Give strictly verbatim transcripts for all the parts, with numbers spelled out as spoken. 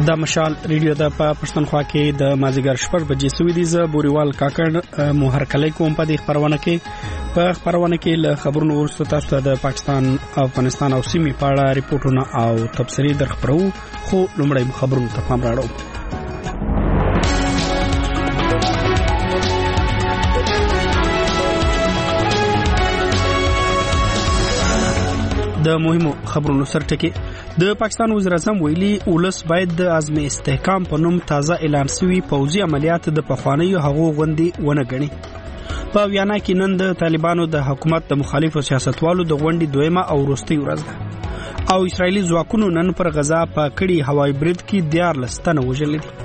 د مشال ریډیو د پښتونخوا کې د مازیګر شپږ بجې سوي دي ز بوريوال کاکړ مهر کلی کوم په دې خبرونه کې په خبرونه کې له خبرونو ورسته تاسو د پاکستان افغانستان او سیمې په اړه ریپورتونه او تبصرې درخبرو خو لومړی خبرونه ته پام راوړو. د مهمو خبرونو سرټکی د پاکستان وزیر اعظم ویلي ولس باید د عزم استحکام په نوم تازه اعلان شوی پوځي عملیات د پخوانیو هغو غونډې ونه ګڼي. په ویانا کې نن د طالبانو د حکومت د مخالفو سیاستوالو د غونډې دویمه او وروستۍ ورځ ده او اسرایلی ځواکونو نن پر غزا په کړي هوایي برید کې دیارلس تنه وژل دي.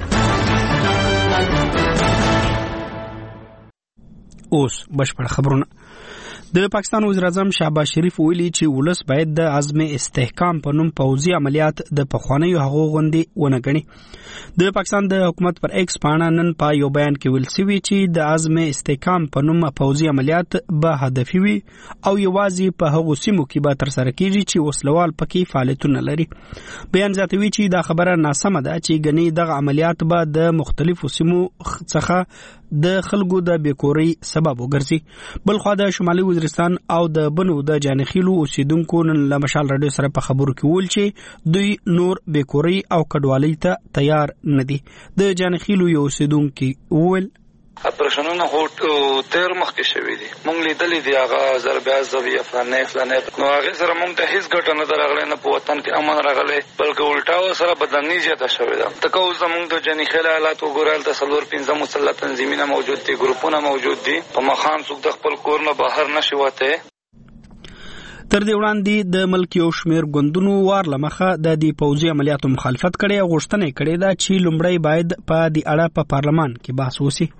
اوس بشپړ خبرونه. د پاکستان وزیر اعظم شهباز شریف ویلي چې ولس باید د عزم استحکام په نوم پوځي عملیات د پخوانیو هغو غونډې ونه ګڼي. د پاکستان د حکومت پر ایکس پاڼه نن په یو بیان کې ویل شوی چې د عزم استحکام په نوم پوځي عملیات به هدفي وي او یوازې په هغو سیمو کې به ترسره کیږي چې وسلوال پکې فعالیتونه لري. بیان زیاتوي چې دا خبره ناسمه ده چې ګنې دغه عملیات به د مختلفو سیمو څخه د خلکو د بیکوري سبب وګرځي. بل خو د شمالي وزیرستان او د بنو د جانخیلو اوسیدونکو نن له مشال رادیو سره په خبرو کې ویل چې دوی نور بیکوري او کډوالۍ ته تیار نه دي. د جانخیلو یو اوسیدونکو ویل اپریشنونه هوټ تیر مخکې شوی دي مونږ لیدلې دی هغه ضربه ځوی افغانې فلانې نو هغه سره مونږ ته هیڅ ګټه نه درغله نه په وطن کې امن راغله بلکې الټاو سره بدنامي زیاته شوې ده. تکو زمونږ د جنیخل حالات وګورل د سلور پنځه مسلح تنظیمونه موجود دي ګروپونه موجود دي په مخان څوک د خپل کور نه بهر نشي وته. تر دې وړاندې د ملک یو شمیر ګوندونو وار لمخه د دې پوځي عملیاتو مخالفت کړي او غوښتنه کړې ده چې لومړی باید په دې اړه په پارلمان کې بحث وشي.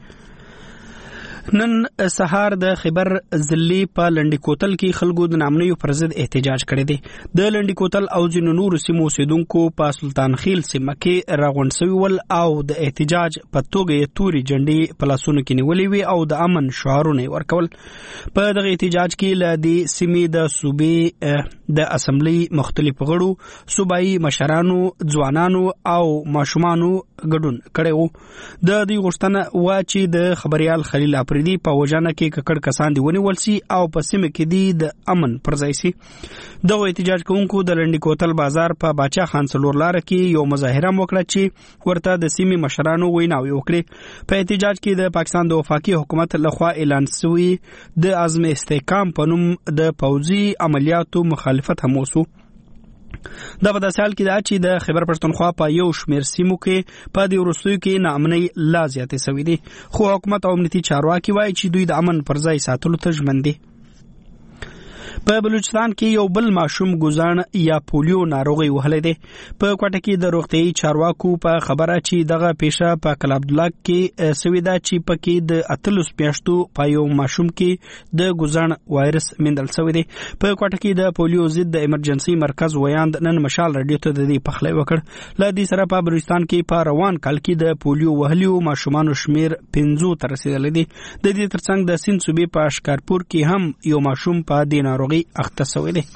نن سهار د خیبر ضلعي په لنډی کوتل کې خلکو د نامنیو پر ضد احتجاج کړی دی. د لنډی کوتل او ځینو نورو سیمو اوسیدونکو په سلطان خیل سیمه کې راغونډ شوي ول او د احتجاج په توګه یې تورې جنډې په لاسونو کې نیولې وې او د امن شعارونه یې ورکول. په دغه احتجاج کې له دې سیمې د صوبې د اسمبلی مختلف غړو صوبایي مشرانو ځوانانو او ماشومانو ګډون کړی وو. د دې غوښتنه وا چې د خبريال خلیل پردي په وجانه کې ککړ کسان دی ونیول سي او په سیمه کې دی د امن پر ځای سي. دغه احتجاج کوونکو د لنډی کوتل بازار په باچا خان څلور لار کې یو مظاهره وکړه چې ورته د سیمې مشرانو ویناوي وکړي. په احتجاج کې د پاکستان د وفاقي حکومت لخوا اعلان شوی د عزم استحکام په نوم د پوځي عملیاتو مخالفت هم وسو. دا په داسې حال کې ده چې د خیبر پښتونخوا په یو شمیر سیمو کې په دې وروستیو کې ناامنۍ لا زیاتې شوې دي خو حکومت او امنیتي چارواکي وایي چې دوی د امن پر ځای ساتلو ته ژمن دي. په بلوچستان کې یو بل ماشوم ګوزان یا پولیو ناروغي وهلی دی. په کوټه کې د روغتیايي چارواکو په خبره چې دغه پیښه په کلا عبدالله کې سوي ده چې پکې د اتلس میاشتو په یو ماشوم کې د ګوزان وایرس موندل شوی دی. په کوټه کې د پولیو ضد د ایمرجنسي مرکز ویاند نن مشال رادیو ته د دې پخلی وکړ. له دې سره په بلوچستان کې په روان کال کې د پولیو وهلیو ماشومانو شمیر پنځو ته رسیدلی دی. د دې ترڅنګ د سیند صوبې په اشکارپور کې هم یو ماشوم په دې ناروغي اخته شوی دی.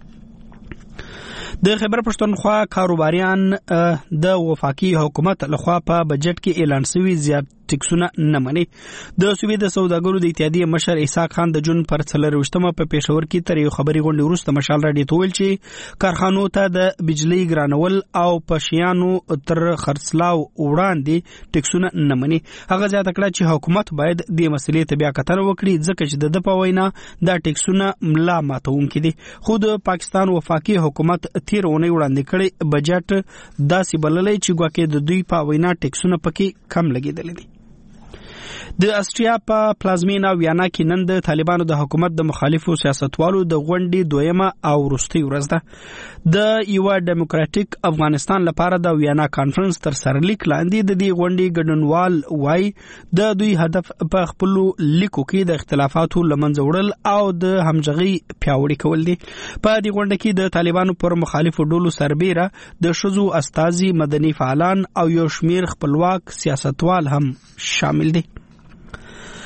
د خیبر پښتونخوا کاروباریان د وفاقي حکومت لخوا په بجټ کې اعلان شوی زیات ټیکسونه نه مني. د صوبې د سوداګرو د اتحادیې مشر اسحاق خان د جون پر څلرویشتمه په پېښور کې تر یو خبري غونډې وروسته مشال راډیو ته ویل چې کارخانو ته د بجلی ګرانول او په شیانو تر خرڅلاو وړاندې ټیکسونه نه مني. هغه زیاته کړه چې حکومت باید د مسلې ته بیا کتنه وکړي ځکه چې د په وینا دا ټیکسونه ملا ماتونکي دي. خو د پاکستان وفاقي حکومت تیر اونۍ وړاندې کړی بجټ داسې بللی چې ګواکې د دوی په وینا ټیکسونه پکې کم لګېدلي دي. د استریا په پلازمینا ویانا کې نن د طالبانو د حکومت د مخالفو سیاستوالو د غونډې دویمه او وروستۍ ورځ ده. د یو ډیموکراټیک افغانستان لپاره د ویانا کانفرنس تر سرلیک لاندې د دې غونډې ګډونوال وایي د دوی هدف په خپل لیکو کې د اختلافاتو لمنځه وړل او د همغږي پیاوړي کول دي. په دې غونډه کې د طالبانو پر مخالفو ډلو سربېره د ښځو استازي مدني فعالان او یو شمیر خپلواک سیاستوال هم شامل دي.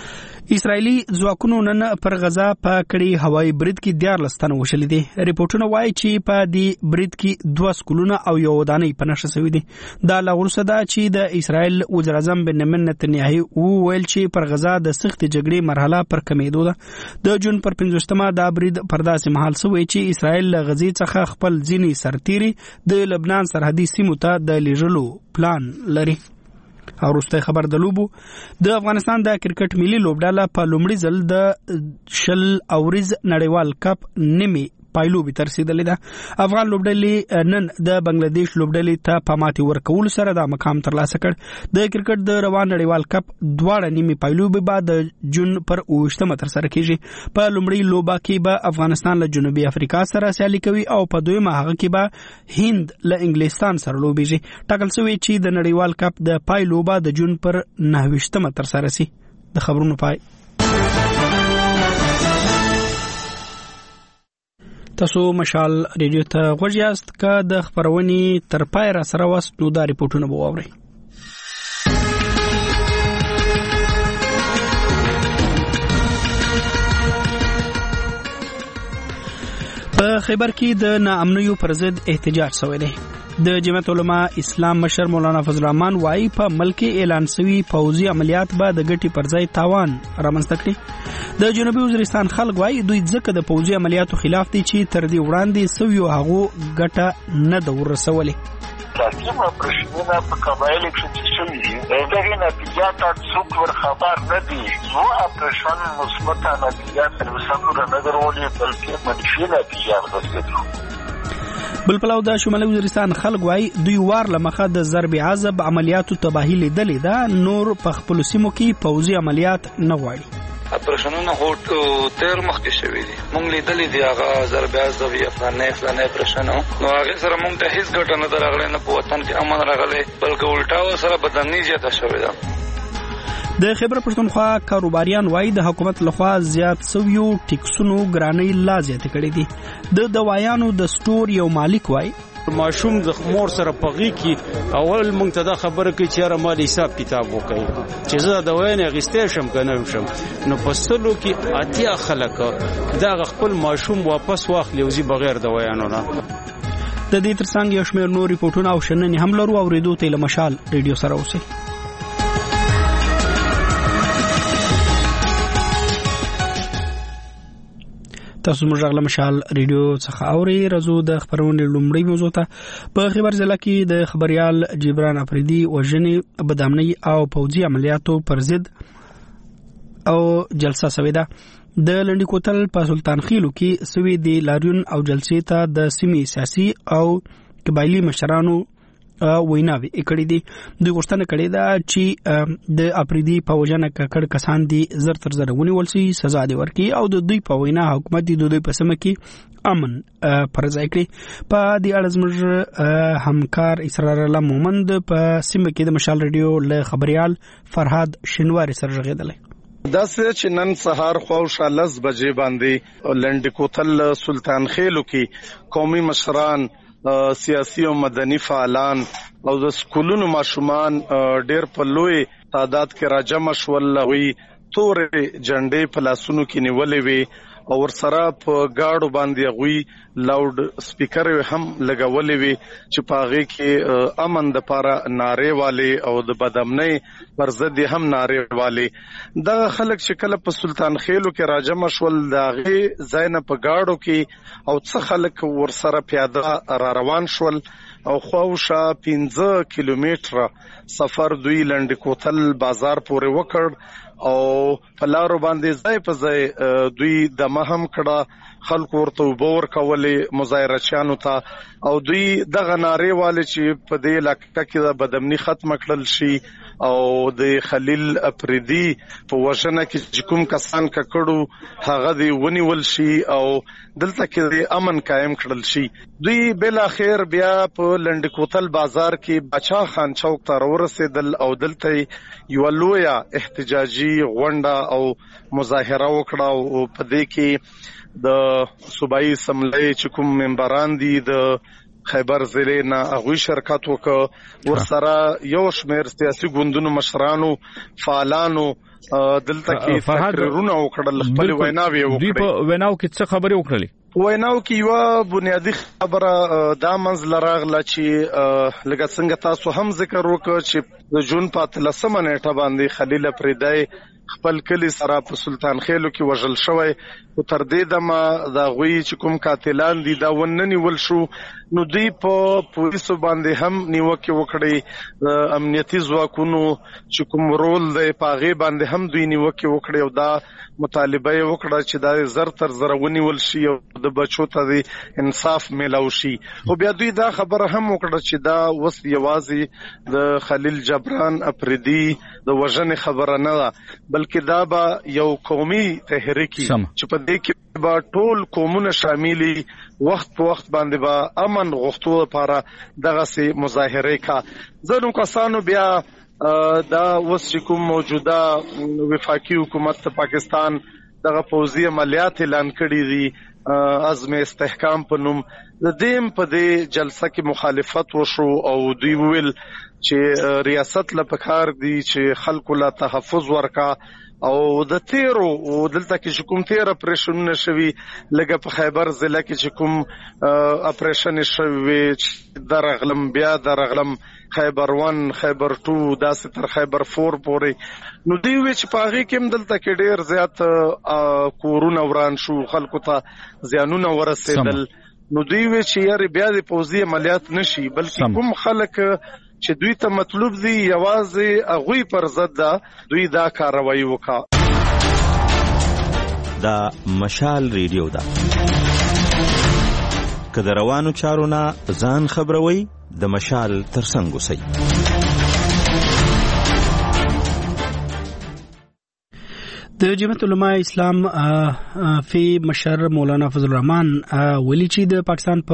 اسرایلی ځواکونو نن پر غزا په کړي هوایي برید کې دیارلس تنه وشلې دي. ریپورتونه وایي چې په دې برید کې دوه سکولونه او یو ودانۍ په نښه شوې دي. دا لا وروسته ده چې د اسرایل وزیر اعظم بنیامین نتنیاهو وویل چې پر غزا د سختې جګړې مرحله پر کمیدو ده. د جون پر پنځوستمه دا برید پر داسې مهال شوی چې اسرایل له غزې څخه خپل ځینې سرتیري د لبنان سرحدي سیمو ته د لیږلو پلان لري. او وروسته خبر د لوبو د افغانستان د کرکټ ملي لوبډاله په لومړي ځل د شل اوریز نړیوال کپ نیمه پایلوبي تر رسیدلې ده. افغان لوبډلې نن د بنگلاديش لوبډلې ته په ماتې ورکول سره د مقام ترلاسه کړ. د کرکټ د روان نړیوال کپ دواړه نیمه پایلوبي بعد د جون پر اوویشتمه تر سره کیږي. په لومړي لوبه کې به افغانستان له جنوبي افریقا سره سیالي کوي او په دویمه هغه کې به هند له انګلستان سره لوبيږي. ټاکل شوی چې د نړیوال کپ د پایلوبه د جون پر نهویشتمه تر سره شي. د خبرونو پای. تاسو مشال ریډیو ته غوږ یاست که د خبرونې تر پای را سره واست نو دا ریپورتونه به واورئ. په خیبر کې د ناامنیو پر ضد احتجاج شوی دی. د جمعیت علما اسلام مشر مولانا فضل الرحمن وايي په ملک اعلان شوی پوځي عملیات به د ګټي پر ځای تاوان رامنځته کړي. د جنوبي وزیرستان خلک وايي دوی ځکه د پوځي عملیاتو خلاف دي چې تر دې وړاندې سویو هغه ګټه نه د ورسولې. تحکیم اپریشنونه په قبایل کې شوي دي دغه نتیجات څوک ور خبر نه دي. یو اپریشن مثبت نتیجات تر اوسه نه درولې بلکې منفي نتیجات ورسېدل. بل پلو د شمالي وزیرستان خلک وايي دوی وار لمخه د ضرب عذاب عملیاتو تباهي لیدلې ده. نور په خپل سیمو کې پوځي عملیات نه غواړي. اپریشنونه هوټ تیر مخکې شوي دي. مونږ لیدلې دي هغه ضرب عذاب یا فلانه فلانه اپریشن نو هغه سره مونږ ته هیڅ ګټه نه درغله نه په وطن کې امن راغله بلکې الټا سره بدني زیاته شوې ده. د خیبر پښتونخوا کاروباریان وايي د حکومت لخوا زیات سویو ټیکسونو ګرانۍ لا زیات کړې دي. د دوايانو د سٹور یو مالک وايي ماشوم د مور سره پغی کی اول مونږ ته دا خبره کوي چې را مال حساب کتاب وکړي چې زه د وینې غستې شم کنه شم نو پسلو کې اتیا خلک دا خپل ماشوم واپس واخلي وزي بغیر د ویانو نه. د دې ترڅنګ یو شمېر نور ریپورتونه او شننې هم لرو او ریډیو ته مشال ریډیو سره اوسئ. تاسو موږ غلا مشال ریډیو څخه اوري. رزو د خبرونې لومړی موضوع ته په خیبر ضلع کې د خبريال جبران افریدي وژنې بدامنۍ او پوځي عملیاتو پر ضد او جلسه شوې ده. د لنډی کوتل په سلطان خیلو کې سوي دی لاریون او جلسې ته د سیمې سیاسي او قبایلی مشرانو ویناوي کړې دي. دوی غوښتنه کړې ده چې د افریدي په وژنه ککړ کسان دي زر تر زر ونیول شي سزا دي ورکړي او د دوی په وینا حکومت د دوی په سم کې امن پر ځای کړي. په دې اړه زموږ همکار اسرار الله مومند په سیمه کې د مشال ریډیو له خبريال فرهاد شنواری سره غږیدلی. دا څه چې نن سهار خو شالس بجې باندې لنډ کوتل سلطان خیلو کې قومي مشران سیاسي او مدني فعالان او د سکولونو ماشومان ډېر په لوی تعداد کې راجمع شول. وی تورې جنډې په لاسونو کې نیولې وي او ورسره په گاډو باندې غوي لاود سپیکر هم لګولې وي چې پاغه کې امن د پاره ناره والے او د بدامنۍ پر ضد هم ناره والے. دا خلک چې کله په سلطان خیلو کې راجمع شول داغه زینب په گاډو کې او څه خلک ورسره پیاده را روان شول او خواوشا پنځه کیلومتره سفر دوی لنډ کوتل بازار پورې وکړ او په لارو باندې ځای په ځای دوی د مهم کړه خلکو ورته وبور کولې مظاهرچیانو ته او دوی دغه ناره والے چې په دې علاقې کې د بدامنۍ ختم کړل شي او د خلیل افریدي په وژنه کې کوم کسان ککړو هغه دی ونیول شي او دلته کې امن قائم کړل شي. دوی بل اخر بیا په لنډ کوتل بازار کې بچا خان چوک ته ورسېدل او دلته یو لوی احتجاجي غونډه او مظاهره وکړه او په دې کې د صوبایي اسمبلی چې کوم ممبران دي د خیبر ضلع نه هغوی شرکت وکړ، ورسره یو شمېر سیاسي ګوندونو مشرانو فعالانو دلته کې تقریرونه وکړل، خپل ویناوې وکړې. دوی په ویناو کې څه خبرې وکړلې؟ ویناو کې یو بنیادی خبره دا منځ لراغله چې لکه څنګه تاسو هم ذکر وکړ چې د جون په اتلسمه نیټه باندې خلیل افریدی خپل کلی سره په سلطان خېلو کې وژل شوی، او تر دې دمه دا غوي چې کوم قاتلان دي دا وننی ول شو، نو دوی په پولیسو باندې هم نیوکه وکړي، امنیتي ځواکونو چې کوم رول دی پاغه باندې هم دوی نیوکه وکړي، او دا مطالبه وکړه چې دا زر تر زر ونیول شي او د بچو ته انصاف میلاو شي. او بیا دوی دا خبره هم وکړه چې دا وس یوازې د خلیل جبران افریدی د وژنې خبره نه ده، بلکې دا به یو قومي تحریک چې په دې کې به ټول قومونه شاملي، وخت په وخت باندې به امن غوښتو لپاره دغه سي مظاهره کا. ځینو کسانو بیا دا اوس چې کوم موجوده وفاقي حکومت پاکستان دغه پوځي عملیات اعلان کړي دي عزم استحکام په نوم، د دې په دې جلسه کې مخالفت وشو او دوی ویل چې ریاست له پکار دي چې خلکو له تحفظ ورکا، او د تیرو او دلته کې کوم تیر اپریشنونه شوي لکه په خیبر ضلع کې چې کوم اپریشن شوي درغلم بیا درغلم خیبر ون خیبر ټو داسې تر خیبر فور پورې، نو دی وی چې پاغي کې دلته کې ډیر زیات کورونه وران شو، خلکو ته زیانونه ورسېدل، نو دی وی چې یاري بیا د پوځي عملیات نشي، بلکې کوم خلک چې دوی ته مطلوب دي یوازې هغوی پر ضد ده دوی دا کاروایی وکړه. دا مشال ریډیو ده، که د روانو چارو نه ځان خبروي د مشال ترڅنګ اوسئ. د جمعیت علماء اسلام فی مشر مولانا فضل الرحمن ولی چې د پاکستان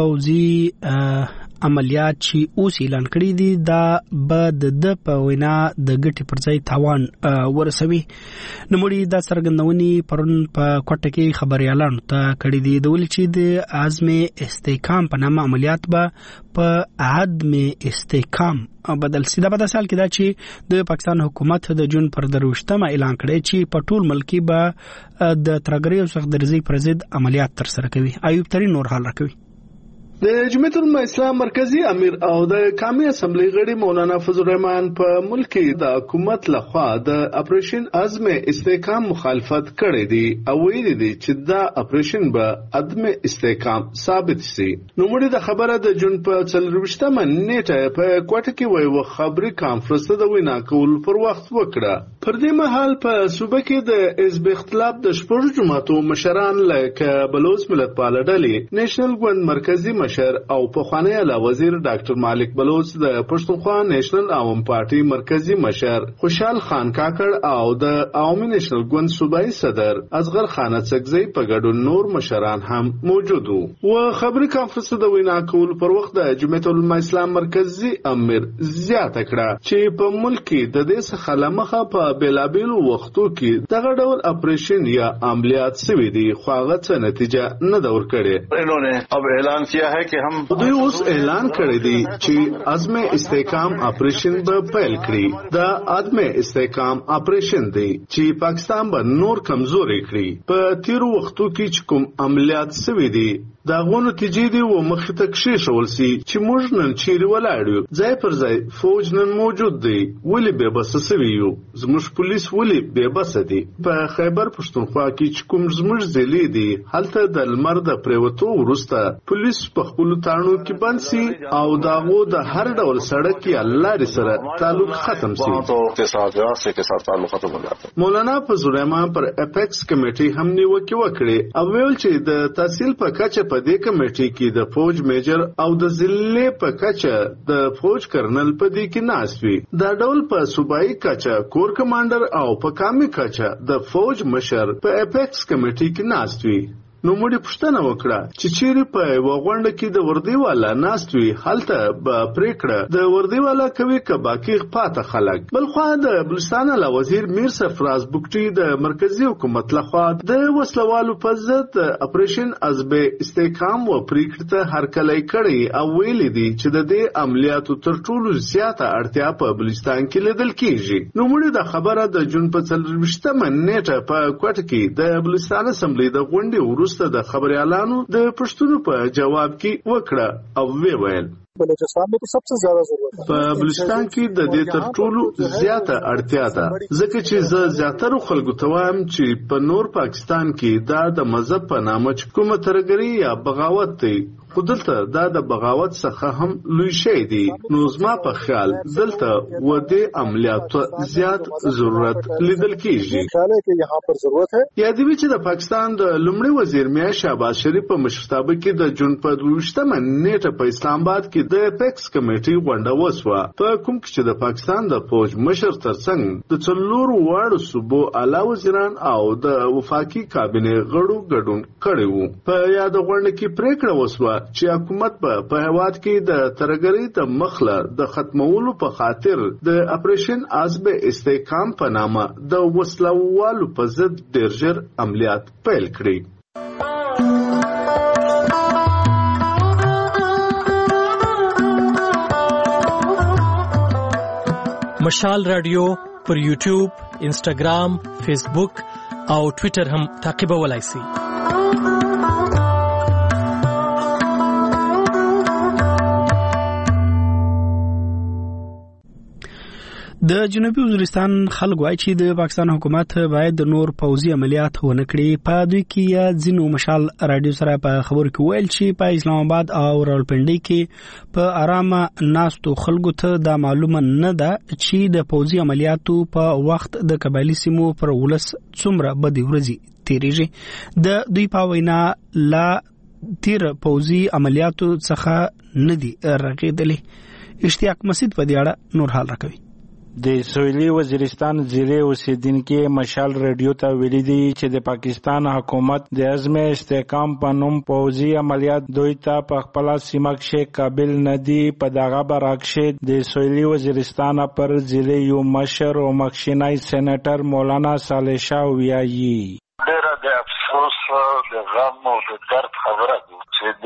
پوځي عملیات چې اوس اعلان کړی دي دا به د په وینا د ګټې پر ځای تاوان ورسوي. نوموړي دا څرګندونې پرون په کوټه کې خبريالانو ته کړې دي، د ولې چې د عزم استحکام په نامه عملیات به په عدم استحکام بدل سي. دا په داسې حال کې دا چې د پاکستان حکومت د جون پر دروشتمه اعلان کړی چې په ټول ملک به د ترګری او سخت درزي پر ضد عملیات تر سره کوي. ایوب ترين نور حال راکوي. د جمعیت علماء اسلام مرکزی امیر او د قومي اسمبلی غړي مولانا فضل الرحمن په ملک د حکومت لخوا د اپریشن عزم استحکام مخالفت کړي دي او ویلي دي چې دا اپریشن به عدم استحکام ثابت سي. نو موږ د خبره د جون په څلرويشتمه نیټه په کوټه کې وایو خبري کانفرنس ته د وینا کول پر وخت وکړه. پر دې مهال په صوبه کې د حزب اختلاف د شپږ جماعتو مشران لکه بلوچ ملت پال ډلې نېشنل ګوند مرکزی مشر او پخوانی اعلی وزیر ډاکټر مالک بلوچ، د پښتونخوا نېشنل عوام پارټي مرکزی مشر خوشحال خان کاکړ او د عوامي نېشنل ګوند صوبایي صدر اصغر خان اڅکزی په ګډون نور مشران هم موجود وو. و خبري کانفرنس د وینا کول پر وخت د جمعیت علماء اسلام مرکزی امیر زیاته کړه چې په ملک کې د دې څخه لمخه په بیلابیلو وختو کې دغه ډول اپریشن یا عملیات شوي دي، خو هغه څه نتیجه نه ده ورکړې. انہوں نے اب اعلان کیا ہے کہ ہم دوی اوس اعلان کړی دی چې عزم استحکام اپریشن به پیل کړي. دا عدم استحکام اپریشن دی چې پاکستان به نور کمزوري کړي. په تیرو وختو کې چې کوم عملیات شوي دي دا غونو نتیجې دی و مخ ته کښېښول سي چې موږ نن چیرې ولاړ یو، ځای پر ځای فوج نن موجود دی، ولې بې بسه سوي یو، زموږ پولیس ولې بې بسه دي. په خیبر پښتونخوا کې چې کوم زموږ ضلع دي هلته د لمر د پریوتو وروسته پولیس په خپلو تاڼو کې بند سي او د هغو د هر ډول سړک یا لارې سره تعلق ختم سي. مولانا فضل الرحمن پر اپیکس کمیټي هم نیوکې وکړې او ویل چې د تحصیل په کچه په دې کمیټي کې د فوج میجر او د ضلع په کچه د فوج کرنل په دې کې ناست وي. دا ډول په صوبایي کچه کور کمانډر او په قومي کچه د فوج مشر په اپیکس کمیټي کې ناست وي. نو موږ پوښتنه وکړه چې چیرې په یوه غونډه کې د وردی والا ناست وي هلته به پریکړه د وردی والا کوي که باقي پاته خلک. بلخوا د بلوچستان له وزیر میر سرفراز بوکټي د مرکزی حکومت لخوا د وسلوالو په ضد اپریشن حزب استحکام و پریکړه ته هرکلی کړی او ویلي دي چې د دې عملیاتو تر ټولو زیاته اړتیا په بلوچستان کې لیدل کیږي. نو موږ د خبره د جون په څلرویشتمه نیټه په کوټه کې د بلوچستان اسمبلی د غونډې وروسته د خبريالانو د پښتنو په جواب کې وکړه او وی ویل بلوچستان में तो सबसे ज्यादा जरूरत है. په بلوچستان کې د دې تر ټولو زیاته اړتیا ده ځکه چې زه زیاتره خلکو ته وایم چې په نور پاکستان کې دا د مذهب په نامه چې کومه ترګري یا بغاوت دی خو دلته دا د بغاوت څخه هم لوی شی دی. نو زما په خیال دلته و دې عملیاتو زیات ضرورت لیدل کیږي. یا دی چې د پاکستان د لومړي وزیر میا شهباز شریف په مشرتابه کې د جون په دویشتمه نیټه په اسلام آباد کې د پیکس کمیټې غونډه وسوه په کوم کې چې د پاکستان د فوج مشر ترڅنګ د څلور واړو صوبو اعلی وزیران او د وفاقي کابینه غړو ګډون کړی وو. په یاد غونډه کې پریکړه وسوه چې حکومت په په هواد کې د ترګری د مخله د ختمولو په خاطر د اپریشن حزب استحکام په نامه د وسلوالو په ضد ډیر ژر عملیات پیل کړي. مشال رادیو پر یوټیوب، انسټاګرام، فیسبوک او ټوئیټر هم تعقیبولای شئ. د جنوبي وزیرستان خلک وایي چې د پاکستان حکومت باید د نور پوځي عملیات ونه کړي. په دوی کې ځینو مشال رادیو سره په خبرو کې ویل چې په اسلام آباد او راولپنډي کې په آرامه ناستو خلکو ته دا معلومه نه ده چې د پوځي عملیاتو په وخت د قبایلي سیمو پر ولس څومره بدې ورځې تیریږي. د دوی په وینا لا تیر پوځي عملیاتو څخه نه دي رغېدلې. اشتیاق مسعود په دې اړه نور حال راکوي. د سویلي وزیرستان ضلع اوسیدونکو مشال رادیو ته ویلي دي چې د پاکستان حکومت د عزم استحکام په نوم پوځي عملیات دوی ته په خپل سیمه کې قابل نه دي. په دغه برعکس د سویلي وزیرستان پر ضلع یو مشر او مخکینی سېنیټر مولانا صالح شاه ویایي ډېر د افسوس د غم او د درد خبره ده چې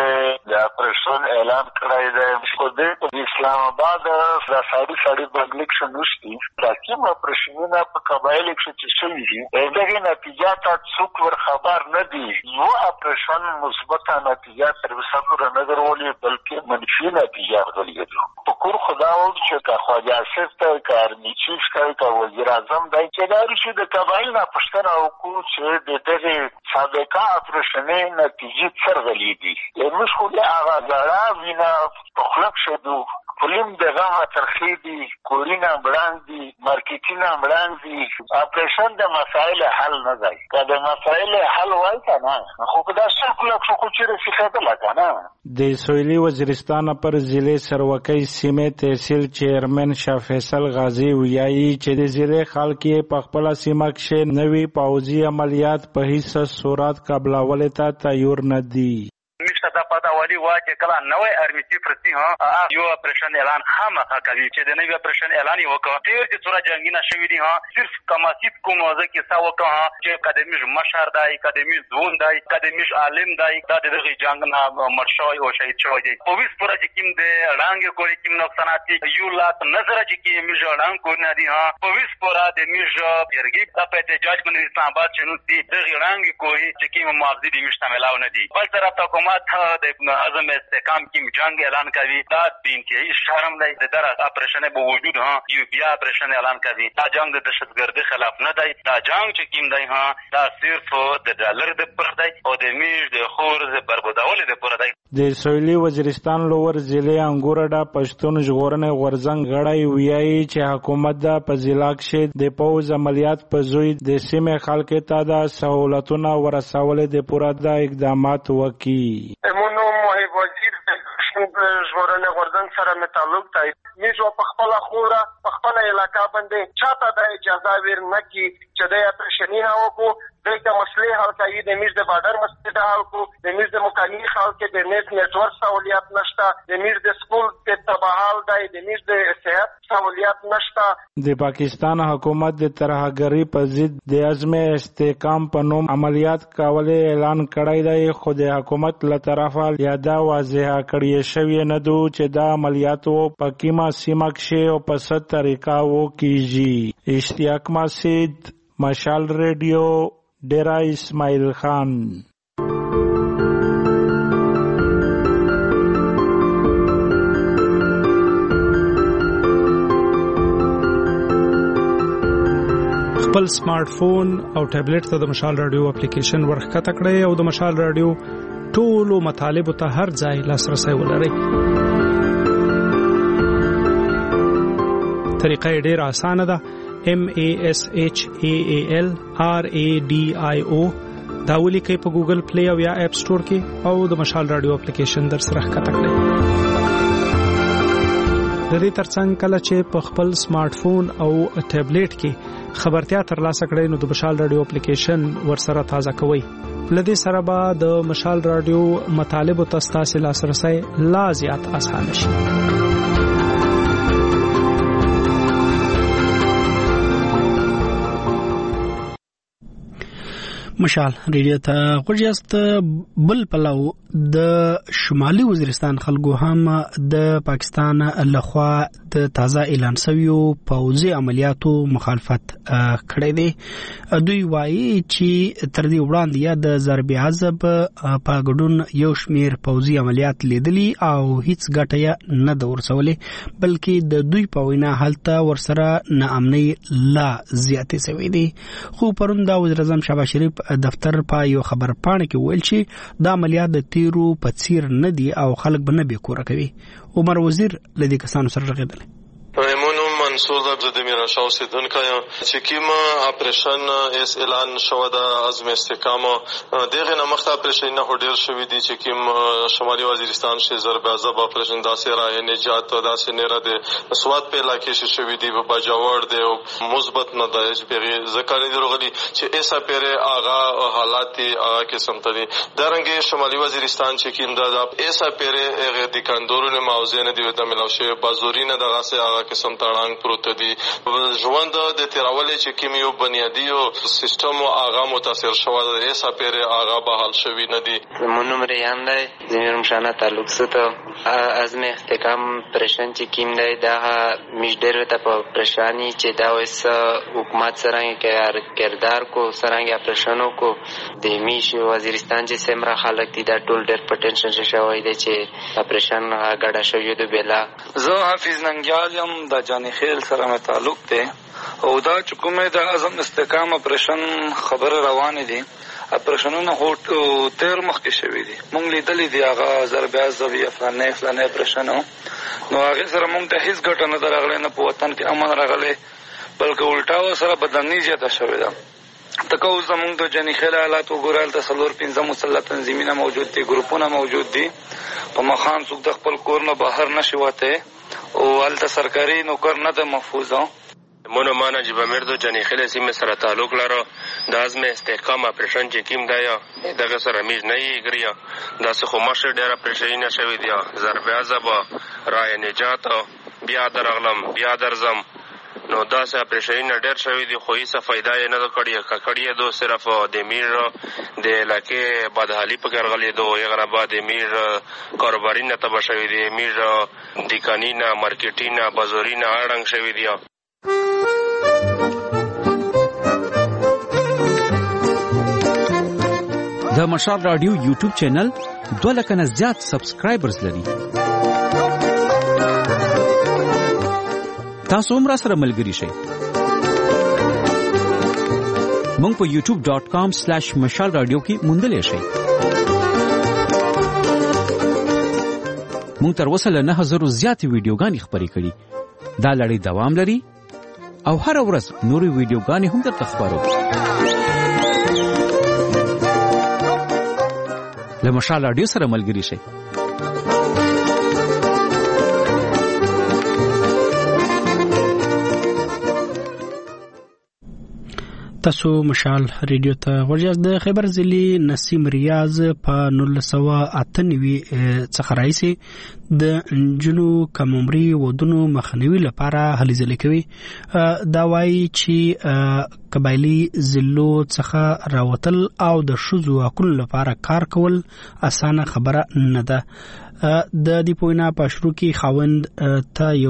د اپریشن اعلان کړی دی. خو د اسلام آباد د ساړي ساړي بنګلیک شنوشتي د کوم اپریشنونه په قبایل کې چې شوي دي دغه نتیجه ته څوک ور خبر نه دي. یو اپریشن مثبت نتیجه تر اوسه پورې نه درولې بلکې منفي نتیجه ورغلې. په کور خدا و چې کا خواجه اساس ته کار میچیف کوي کا وزیر اعظم دای چې دا چې د قبایل نه پښتنه وکړو چې د دغه سابقه اپریشنې نتیجه څرګندې دي. موږ خو د هغه زړه وینا په خلق شدو کلیم دغه ترخی دي کورینا بلان دي مارکیټینا بلان دي. اپریشن د مسائل حل نه دی. که د مسائل حل وای کنه خو دا څه خلق خو چې رسېده لګنه. د سویلي وزیرستان پر ضلع سروکی سیمه تحصیل چیرمن شاه فیصل غازی ویایي چې د ضلع خلک په خپل سیمه کې نوي پوځي عملیات په هیڅ صورت قبلول ته تیار نه دي. میشه دا پتا ولی وا چې کله نوې ارمی چیف رسی ها یو اپریشن اعلان خامخا کوي چې د نوې اپریشن اعلان وکړي. ډېر چې څوره جنگینه شوې دي ها صرف کماسیت کوم وځه کې سا وکړه چې اکیډمیش مشر دی اکیډمیش زون دی اکیډمیش عالم دی دا دغه جنگ نه مرشوي او شهید شوی دی. په ویس پورا چې کیم د رنګ کوي کیم نقصانات یو لات نظر چې کیم میج رنګ کو نه دی ها په ویس پورا د میج یرګي په احتجاج باندې اسلام آباد شنو دي دغه رنګ کوي چې کیم معاوضه دي مشتملاو نه دي. بل طرف ته حکومت د عزم استحکام کیم جنگ اعلان کوي. دا د انتهایی شرم دی. د در اپریشن به وجود ها یو بیا اپریشن اعلان کوي. دا جنگ د دهشتګردي خلاف نه دی. دا جنگ چې کیم دی ها دا صرف د ډالر د پر دی او د میش د خور د بربادول د پر دی. د سویلي وزیرستان لور ضلع انګورډا پښتون ژغورنې غورزنګ غړی ویایي چې حکومت د په ضلع کې د پوز عملیات په زوی د سیمه خلک ته د سہولتونو ورسول د پوره د اقدامات وکي. مونږ محب وزیر ژغورنې غورزنګ سره متعلق دی. میزو په خپل خوره په خپل علاقې باندې چاته د اجازه ور نه کی چې د اپریشنینه وکړو دې کا مسلې حل کوي د میز د بارډر مسلې حل کو د میز د مکانی حل کې د نیټ نیټورک سہولیات نشته د میز د سکول په تباہل دی د میز د صحت سہولیات نشته د پاکستان حکومت د ترهګری په ضد د عزم استحکام په نوم عملیات کولو اعلان کړی دی خو د حکومت له طرفه یاده واضحه کړی شوی نه دو چې دا عملیات په کیما سیمه کې او په ست طریقه وو کیږي اشتیاق مسجد مشال ریډیو ډیرا اسماعیل خان خپل سمارټ فون او ټابلیټ ته د مشال رادیو اپلیکیشن ورخکته کړئ او د مشال رادیو ټولو مطالبه ته هر ځای لاسرسي ولرئ. طریقه ډېره اسانه ده. M A S H A A L R A D I O دا ولیکئ په ګوګل پلی او یا اپ سٹور کې او د مشال رادیو اپلیکیشن در سره ښکته کړئ. د دې ترڅنګ کله چې په خپل سمارټ فون او ټابلیټ کې خبرتیا ترلاسه کړئ نو د مشال رادیو اپلیکیشن ورسره تازه کوئ. لدې سره به د مشال رادیو مطالب او تاسو لاسرسي لا زیات آسان شي. مشال ریډیو ته غوښیاست. بل پلاو د شمالي وزیرستان خلکو هم د پاکستان لخوا د تازه اعلان شویو پوځي عملیاتو مخالفت کړی دی. دوی وایي چې تر دې وړاندې یا د ضرب عذاب په ګډون یو شمیر پوځي عملیات لیدلي او هیڅ ګټه یې نه د ورسولې بلکې د دوی په وینا هلته ورسره ناامنۍ لا زیاتې شوې دي. خو پرون د وزیر اعظم شهباز شریف دفتر په یو خبر پاڼه کې ویل چې د عملیات د تیرو په څیر نه دي او خلک به نه بې کوره کوي. عمر وزیر لدې کسانو سره رغېدلی. منصور د دمیر شاو سیدونکو چې کیم اپریشن اس اعلان شو د عزم استحکام دغه نمخته اپریشن نه هډیر شوې دي چې کیم شمالي وزیرستان شي ضرب عذاب اپریشن داسې راه نجات داسې نه را دي سواد په علاقې شي شوې دي په باجوړ دی او مثبت نه د اس پی ذکر دی رغلي چې ایسا پیره اغا حالات اغا کې سمتري درنګ شمالي وزیرستان چې کیم د ایسا پیره هغه د کندورونه موضوع نه دی د ملوشه بازورینه دغه سه اغا کې سمتړان پروت دي ژوند د تیراولې چې کیمیو بنیادی او سیستم او اغا متاثر شوی د ایسا پیر اغا به حل شوی نه دي. زمونږ مریان دی زمیر مشانه تعلق سته عزم استحکام پریشن چې کیم دی دا مشډر ته په پریشانی چې دا وس حکومت سره کې کردار کو سرانګه پریشنو کو د میش وزیرستان چې سمرا خلک دي دا ټول ډېر پټنشن شوی دی چې پریشن غاډه شوی دی بلا. زه حافظ ننګیال یم د جانی خیل سره مې تعلق دی او دا چې کومه د عزم استحکام اپریشن خبره روانه دي اپریشنونه هوټ تیر مخکې شوی دي مونږ لیدلې دي هغه ضرب عذاب یا فلانه فلانه اپریشن نو هغه سره مونږ ته هیڅ ګټه نه درغله نه په وطن کې امن راغله بلکې الټا سره بدنامي زیاته شوې ده. تکه اوس زمونږ د جنی خیل حالات وګورل ته څلور پنځه مسلح تنظیمونه موجود دي ګروپونه موجود دي په مخان څوک د خپل کور نه بهر نشي وته او الته سرکاري نوکر نه د محفوظه مونږ مانه چې بمردو جنی خیل سیمه سره تعلق لرو د عزم استحکام اپریشن چې کیم دی دغه سره میز نه یګریا دا څه خو ماشه ډیر اپریشن نه شوی دی ضرب عذاب رای نجات بیا درغلم بیا درزم نو دا څه اپریشن ډیر شوی دی خو هیڅ فائدہ نه کړی کړی دو صرف د میر د علاقې بدحالي په ګرغلې دو یې غره بعد میر کاروباري نه تبه شوی دی میر دکانینا مارکیټینا بازارینا اړنګ شوی دی. د مشال رادیو یوټیوب چینل دوه لک نه زیات سبسکرایبرز لري. تاسو هم را سره ملګري شئ. مونږ په یوټیوب ډاٹ کام سلیش مشال رادیو کې موندلی شئ. مونږ تر اوسه له نه هزرو زیاتې ویډیوګانې خپرې کړي. دا لړۍ دوام لري او هر ورځ نورې ویډیوګانې هم درته خپرو. له مشال رادیو سره ملګري شئ. تاسو مشال ریډیو ته ورجاز د خیبر ضلع نسیم ریاض په نولس سوه اته نوي څخه راځي د جنو کممري ودونو مخنیوي لپاره هلې ځلې کوي دا وایي چې قبایلی ضلعو څخه راوتل او د ښځو حقونو لپاره کار کول اسانه خبره نه ده د دې پوینا په شروع کې خاوند ته یو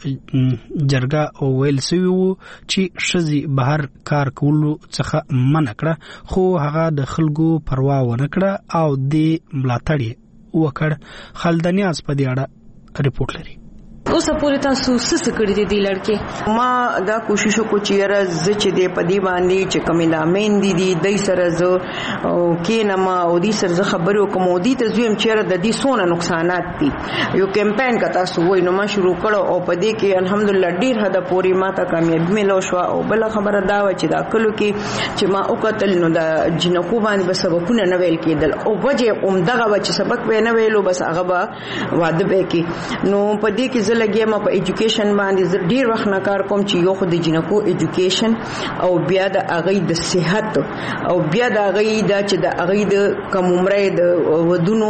څه جرګه ویل سوی وو چې ښځې بهر کار کولو څخه منع کړه خو هغه د خلکو پروا ونه کړه او د ملاتړ یې وکړ. خالدنیاز په دې اړه رپورټ لري. اوس پورې تاسو څه کړی دي د لړکې؟ ما دا کوشش وکړ چې یاره زه چې دې په دې باندې چې کومې دا مېندې دي دای سره زه کینم او دې سره زه خبرې وکړم او دې ته زویم چې یاره د دې څونه نقصانات دي. یو کمپاین که تاسو وایي نو ما شروع کړو او په دې کې الحمدلله ډېر حده پورې ما ته کامیابي میلاو شوه. او بله خبره دا وه چې دا کلو کې چې ما وکتل نو د جنکو باندې به سبقونه نه ویل کېدل او وجه همدغه وه چې سبق به نه ویلو بس هغه به واده به کړي. نو په دې کې لګیم په ایجوکیشن باندې ډیر وخت نه کار کوم چې یو خو د جنکو ایجوکیشن او بیا د اغې د صحت او بیا د اغې د چې د اغې د کوم عمره د ودونو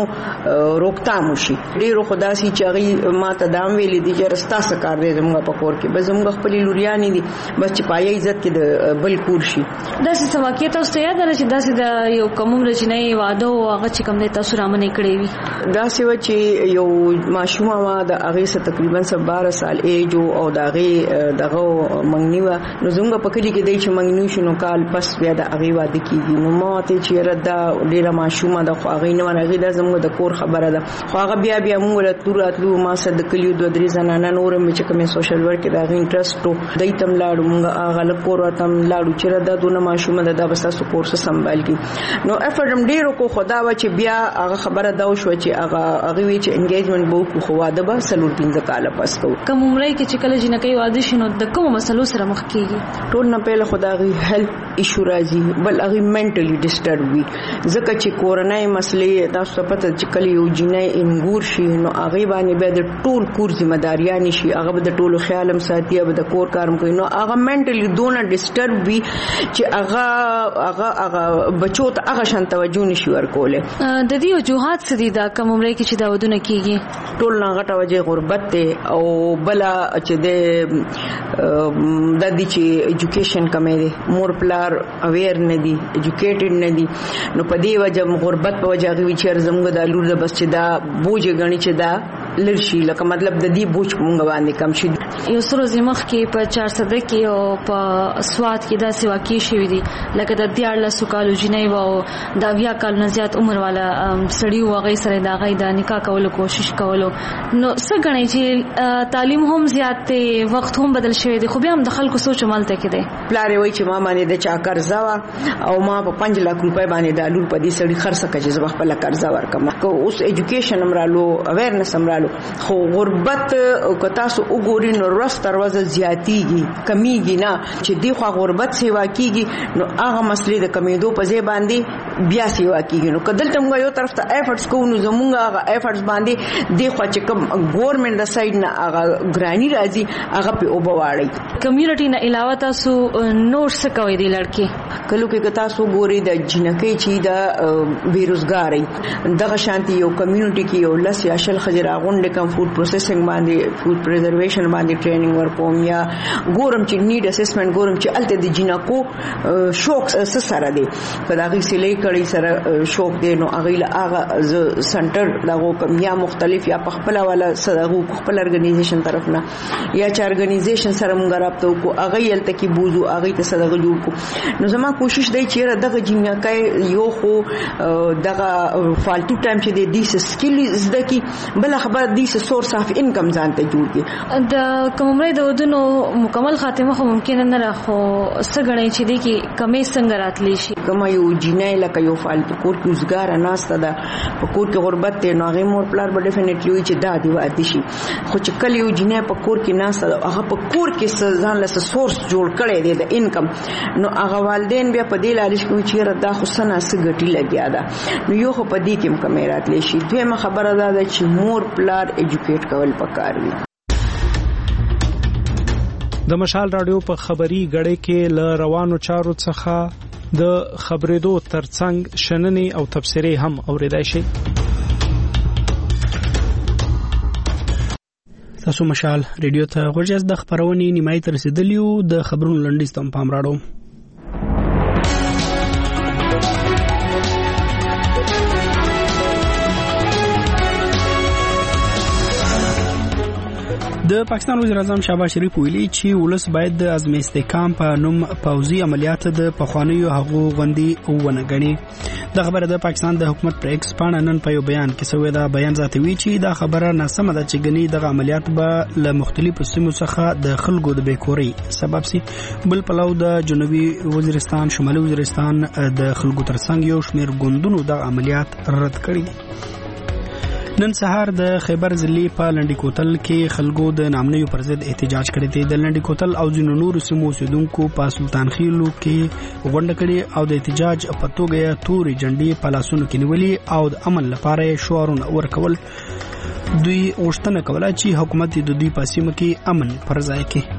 روکتام شي. ډیرو خداسي چې اغې ماته دام ویلې دي چې رستا سکار دې زموږ په کور کې به زموږ خپل لوريانی دي بس چې پای عزت کې د بل کور شي. دا څه واقعیت تاسو ته یاد راځي چې دا چې د یو کوم رجنې واده او هغه چې کوم د تاسو رامنې کړې وي دا څه چې یو ماشومه وا د اغې سره تقریبا بارہ سال ایج او داغه دغه منګنیوا نو زموږ په کلی کې دای چې منګنیو شنو کال پس بیا د اغه واده کیږي. نو ما ته چې ردا ډیره ماشومه د خو اغه نه ونغه د زموږ د کور خبره ده خو هغه بیا بیا موږ له تور اتلو ما سره د کلیو دوه درې زنانه نور مې چې کوم سوشل ورک کې دغه انټرست ته دای تم لاړو موږ هغه له کور تم لاړو چې ردا دونه ماشومه د بس تاسو کورس سمبال کی. نو افرم ډیرو کو خدا و چې بیا هغه خبره دا شو چې هغه هغه وی چې انګیجمنت بو کو خو واده به سلور پنځه کال پس کو. کوم عمره کې چې کله جنکې واده شنو د کوم مسلو سره مخ کیږي؟ ټول نه پهله خدای هیلث ایشو راځي بل هغه منټلی ډیسټرب وي ځکه چې کورونای مسلې تاسو پته چې کله یو جنې انګور شي نو هغه باندې به د ټول کور ذمہ داریاں نشي هغه به د ټولو خیالم ساتي به د کور کارم کوي نو هغه منټلی دونه ډیسټرب وي چې هغه هغه هغه بچو ته هغه شان توجه نشي ورکوله. د دې وجوهات څه دي دا کوم عمره کې چې دا ودونه کیږي؟ ټول نه غټه وجه غربت ته او بلا چې د د دې چې ایجوکیشن کمې دي مور پلار اویر نه دي ایجوکیټډ نه دي نو په دې وجه غربت په وجه غوي چې زموږ د لور د بس چې دا بوج غني چې دا لرشي لکه مطلب د دې بوج مونږ باندې کم شي. یو سره زمخ کې په چار صده کې او په سواد کې دا سی واقع شوی دي لکه د دیارله سکالو جنې وو دا بیا کال نه زیات عمر والا سړی وغه سره دا غي د نکاح کولو کوشش کولو نو څه غني چې تعلیم هم زیات ته وخت هم بدل شوی دی خو بیا هم د خلکو سوچ مالته کې دی. پلار وای چې ما باندې د چا قرضا او ما په پنځه لک روپۍ باندې د لور په دې سړي خرڅ کړي چې زما خپل قرضا ورکم کو اوس ایجوکیشن امرالو اویرنس امرالو خو غربت کتا سو وګوري نو ورځ تر ورځې زیاتیږي کمیږي نه چې دی خو غربت سیوا کیږي نو هغه مسلې د کمیدو په ځای باندې بیا سیوا کیږي. نو کدل ته یو طرف ته ایفورټس کوو نو زمونږ هغه ایفورټس باندې دی خو چې کوم ګورنمنت د سایډ نه هغه ګرانی راځي هغه په وبواړي. کمیونټي نه علاوه تاسو نور څه کوي دی لړکی کلو کې تاسو ګوري د جنکې چې د بیروزګاری دغه شانتي یو کمیونټي کې یو لس یا شل خجر غونډه کوم فود پروسیسینګ باندې فود پریزرویشن باندې ټریننګ ورکوم یا ګورم چې نیډ اسسمنت ګورم چې الته د جنکو شوق سره دی په دغه سلی کړي سره شوق دی نو هغه له هغه سنټر دغه کوم یا مختلف یا خپل والا سره خپل ارګنایزیشن طرف نه یا چې ارګنایزیشن سره مونږ رابطه وکړو هغه یلته کې بوزو هغه ته صدقه جوړ کو. نو زما کوشش دی چې دغه جنکای یو خو دغه فالتو ټایم چې د دې سکل زده کی بل خبر دې سورس اف انکم ځان ته جوړ کی. د کومره د ودونو مکمل خاتمه خو ممکن نه راخو سګړې چې دی کې کمې څنګه راتلی شي کما یو جنای لکه یو فالتو کور کې وزګار ناشته ده په کور کې غربت ته نو هغه مور پلار به ډیفینټلی وي چې دا دی وادي شي خو چې کله یو جنای په کور کې ناشته ده هغه په کور کې ځان له سورس جوړ کړي دی د انکم نو هغه والدین بیا په دې لالچ کوي چې ردا خو سنا سګټي لګیا ده نو یو خو په دې کې کمې راتلی شي. دویمه خبره ده چې مور پلار ایجوکیټ کول پکار وي. د مشال رادیو په خبري غړې کې ل روانو چارو څخه د خبرېدو ترڅنګ شننې او تبصرې هم اوریدای شي. تاسو مشال ریډیو ته غوږ د خبرونې نیمای تر رسیدلیو د خبرونو لنډیز تم پام راړو. د پاکستان وزیر اعظم شهباز شریف ویلي چې ولس باید د عزم استحکام په نوم پوځي عملیات د پخوانیو هغو غوندي ونه ګڼي. د خبره د پاکستان د حکومت پر ایکس پاڼه نن په یو بیان کې سوې ده. بیان ذاتوي چې دا خبره ناسمه ده چې ګني دغه عملیات به له مختلفو سیمو څخه د خلکو د بیکوري سبب سي. بل پلو د جنوبي وزیرستان شمالي وزیرستان د خلکو ترڅنګ یو شمیر ګوندونو د عملیات رد کړي. نن سهار د خیبر ضلع په لنډی کوتل کې خلکو د نامنیو پر ضد احتجاج کړی دی. د لنډی کوتل او ځینو نورو سیمو اوسیدونکو په سلطان خیلو کې غونډه کړې او د احتجاج په توګه تورې جنډې په لاسونو کې نیولې او د امن لپاره شعارونه ورکول. دوی غوښتنه کوله چې حکومت د دوی په سیمه کې امن پر ځای کړي.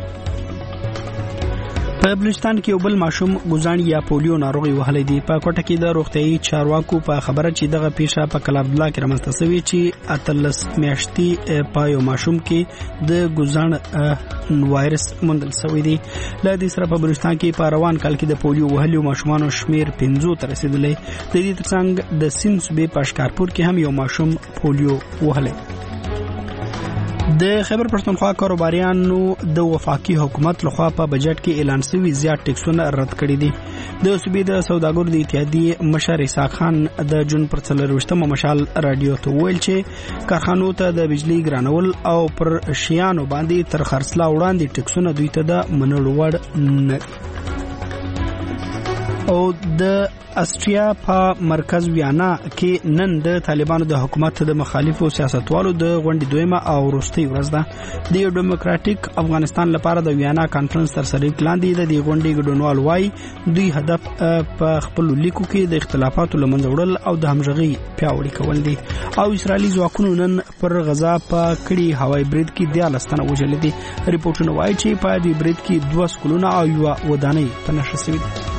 په بلوچستان کې یو بل ماشوم ګوزان یا پولیو ناروغي وهلې دی. په کوټه کې د روغتيایي چارواکو په خبره چې دغه پیښه په کلاب الله کې رامنځته شوې چې اتلس میاشتې په یو ماشوم کې د ګوزان وایرس موندل شوی دی. له دې سره په بلوچستان کې په روان کال کې د پولیو وهلو ماشومانو شمیر پنځو ته رسیدلی. د دې ترڅنګ د سیند صوبې په اشکارپور کې هم یو ماشوم پولیو وهلی. د خیبر پښتونخوا کاروباریانو د وفاقي حکومت لخوا په بجټ کې اعلان شوی زیات ټیکسونه رد کړي دي. د صوبې د سوداګرو د اتحادیې مشر اسحاق خان د جون پر څلرويشتمه مشال رادیو ته ویل چې کارخانو ته د بجلی ګرانول او پر شیانو باندې تر خرڅلا وړاندې ټیکسونه دوی ته د منلو وړ نه. او د استریا په مرکز ویانا کې نن د طالبانو د حکومت د مخالفو سیاستوالو د غونډې دویمه او وروستۍ ورځ ده. د ډیموکراټیک افغانستان لپاره د ویانا کانفرنس تر سره لاندې د دې غونډې ګډونوال وایي دوی هدف په خپل لیکو کې د اختلافاتو لمنځه وړل او د همغږي پیاوړي کول دي. او اسرائیلي ځواکونو نن پر غزا په کړي هوایي برید کې دیارلس تنه وژل دي. ریپورتونه وایي چې په دې برید کې دوه سکولونه او یو ودانۍ په نښه شوې دي.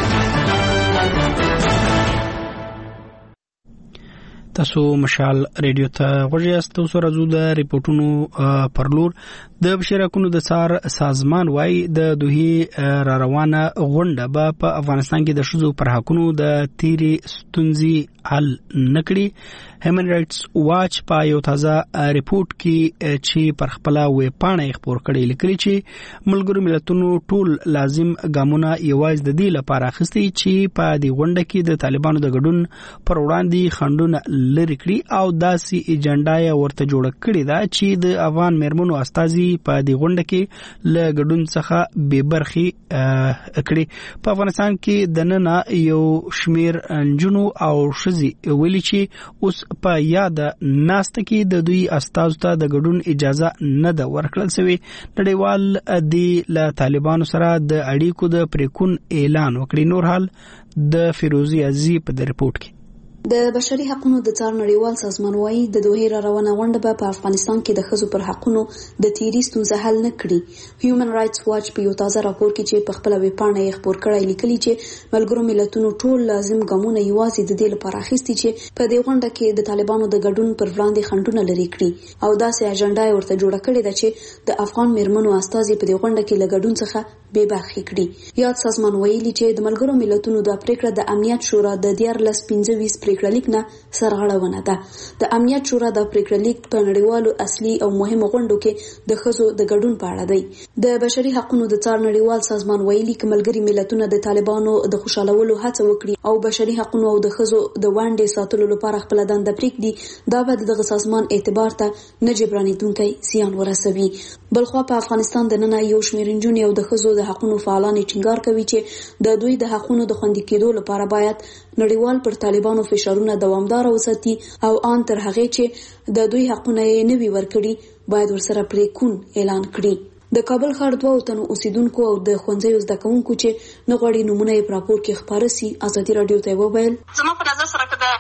تاسو مشال ریډیو ته غوږ یاست. اوس راځو د ریپورتونو پرلور. د بشریکونو د څار سازمان وايي د دوی را روانه غونډه به په افغانستان کې د ښځو پر حقونو د تیری ستونزې حل نکړي. هیومن رائټس واچ په یو تازه ریپورت کې چې پر خپل ویب پاڼه خبر کړي لیکلي چې ملګرو ملتونو ټول لازم ګامونه یوازې د دې لپاره اخیستي چې په دې غونډه کې د طالبانو د ګډون پر وړاندې خنډونه لري کړي او داسې ایجنډا یې ورته جوړ کړي دا چې د افغان مېرمنو استازي په دې غونډه کې له ګډون څخه بې برخې کړي. په افغانستان کې د نن یو شمیر انجونو او شذي ویلي چې اوس په یاد ناسته کې د دوی استازو ته د ګډون اجازه نه ده ورکړل شوی. نړیوال د له طالبانو سره د اړیکو د پریکون اعلان وکړي. نور حال د فیروزی عزیزی په ریپورت کې. د بشري حقوقو د څار نړیوال سازمان وايي د دوه را روانه غونډه به په افغانستان کې د ښځو پر حقوقو د تیری ستونزه حل نه کړي. هیومن رائټس واچ په یو تازه راپور کې چې په خپل ویب پاڼه یې خبر کړی لیکلي چې ملګرو ملتونو ټول لازم ګامونه یوازې د دې لپاره اخیستي چې په دې غونډه کې د طالبانو د ګډون پر وړاندې خنډونه لري کړي او داسې اجنډا یې ورته جوړه کړې ده چې د افغان مېرمنو استازي په دې غونډه کې له ګډون څخه بې برخې کړي. یاد سازمان ویلي چې د ملګرو ملتونو د پریکړه د امنیت شورا د دیارلس پنځه ویشت پریکړه لیک نه سرغړونه ده. د امنیت شورا د پریکړه لیک په نړیوالو اصلي او مهمو غونډو کې د ښځو د ګډون په اړه دی. د بشري حقوقو د څار نړیوال سازمان ویلي چې ملګري ملتونه د طالبانو د خوشالولو هڅه وکړي او بشري حقوقو او د ښځو د وړاندې ساتلو لپاره خپل دنده پریږدي دا به دغه سازمان اعتبار ته نه جبرانیدونکي زیان ورسوي. بلخوا په افغانستان د نن یو شمېر نجونې او د ښځو د حقوقو فعالان ټینګار کوي چې د دوی د حقوقو د خوندي کېدو لپاره باید نړیوال پر طالبانو فشارونه دوامدار وساتي او ان تر هغه چې د دوی حقونه یې نه وي ورکړي باید ورسره پریکون اعلان کړي. د کابل ښار دوه تنو اوسیدونکو او د ښوونځیو زده کوونکو چې نه غواړي نمونه یې په راپور کې خبره سي ازادي رادیو ته وویل زما په نظر سره کده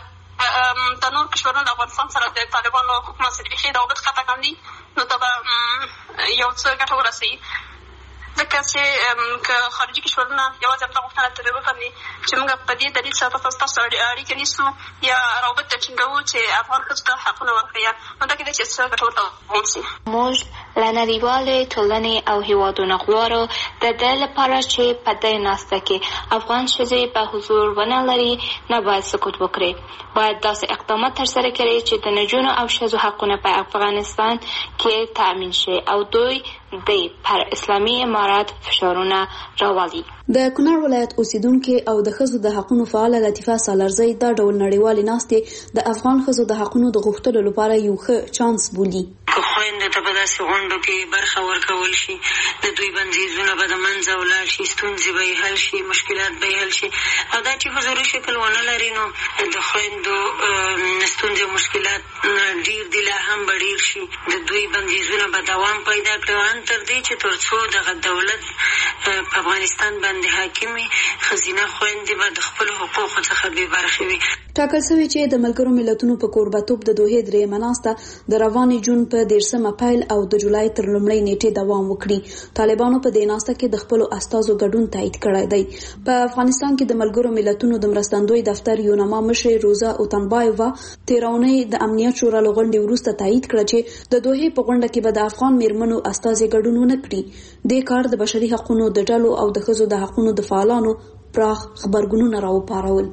د نور کشورونو د افغانستان سره د طالبانو حکومت سره بيخي روابط قطع کړي نو دا یو څه ګټه ورسي ځکه چې که خارجي کشورونه یوازې همدا غوښتنه ترې وکړي چې موږ په دې دلیل سره ستاسو اړیکې نیسو یا روابط ټینګوو چې افغان ښځو ته حقونه ورکړي، نو دا کېدای چې څه ګټور دوام شي. موږ له نړیوالې ټولنې او هېوادونو غواړو د دې لپاره چې په دې ناسته کې افغان ښځې په حضور ونه لري نه باید سکوت وکړي. باید داسې اقدامات ترسره کړي چې د نجونو او ښځو حقونه په افغانستان کې تأمین شي او دوی د پر اسلامي امارات فشارونه راولي. د کونړ ولایت اوسیدونکو او د ښځو د حقوقو فعال لطیفه سالارزی دا ډول نړیوالې ناستې د افغان ښځو د حقوقو د غوښتلو لپاره یو ښه چانس بولي. که خویندو ته په داسې غونډو کې برخه ورکول شي، د دوی بندیزونه به د منځه ولاړ شي، ستونزې به یې حل شي، مشکلات به یې حل شي. او دا چې حضوري شکل ونه لري نو د خویندو ستونزې او مشکلات ډېر دي، لا هم به ډېر شي. د دوی بندیزونه به دوام پیدا کړي ان تر دې چې تر څو دغه دولت په افغانستان باندې حاکمي ښځینه خویندې به د خپلو حقوقو څخه بې برخې وي. ټاکل شوی چې د ملګرو ملتونو په کوربتوب د دوحې درېیمه ناسته د روانې جون په دېرشمه پیل او د جولای تر لومړۍ نیټې دوام وکړي. طالبانو په دې ناسته کې د خپلو استازو ګډون تایید کړی دی. په افغانستان کې د ملګرو ملتونو د مرستندوی دفتر یونما مشر روزا اوتنبایوا تیرونی د امنیت شورا لغونډې وروسته تایید کړ چې د دوحې په غونډه کې به د افغان میرمنو استازي ګډون ونه کړي. د کار د بشري حقوقو د ډلو او د ښځو د حقوقو د فعالانو پراخ خبرګونونه راوپارول.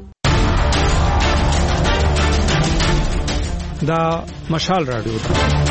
دا مشال رادیو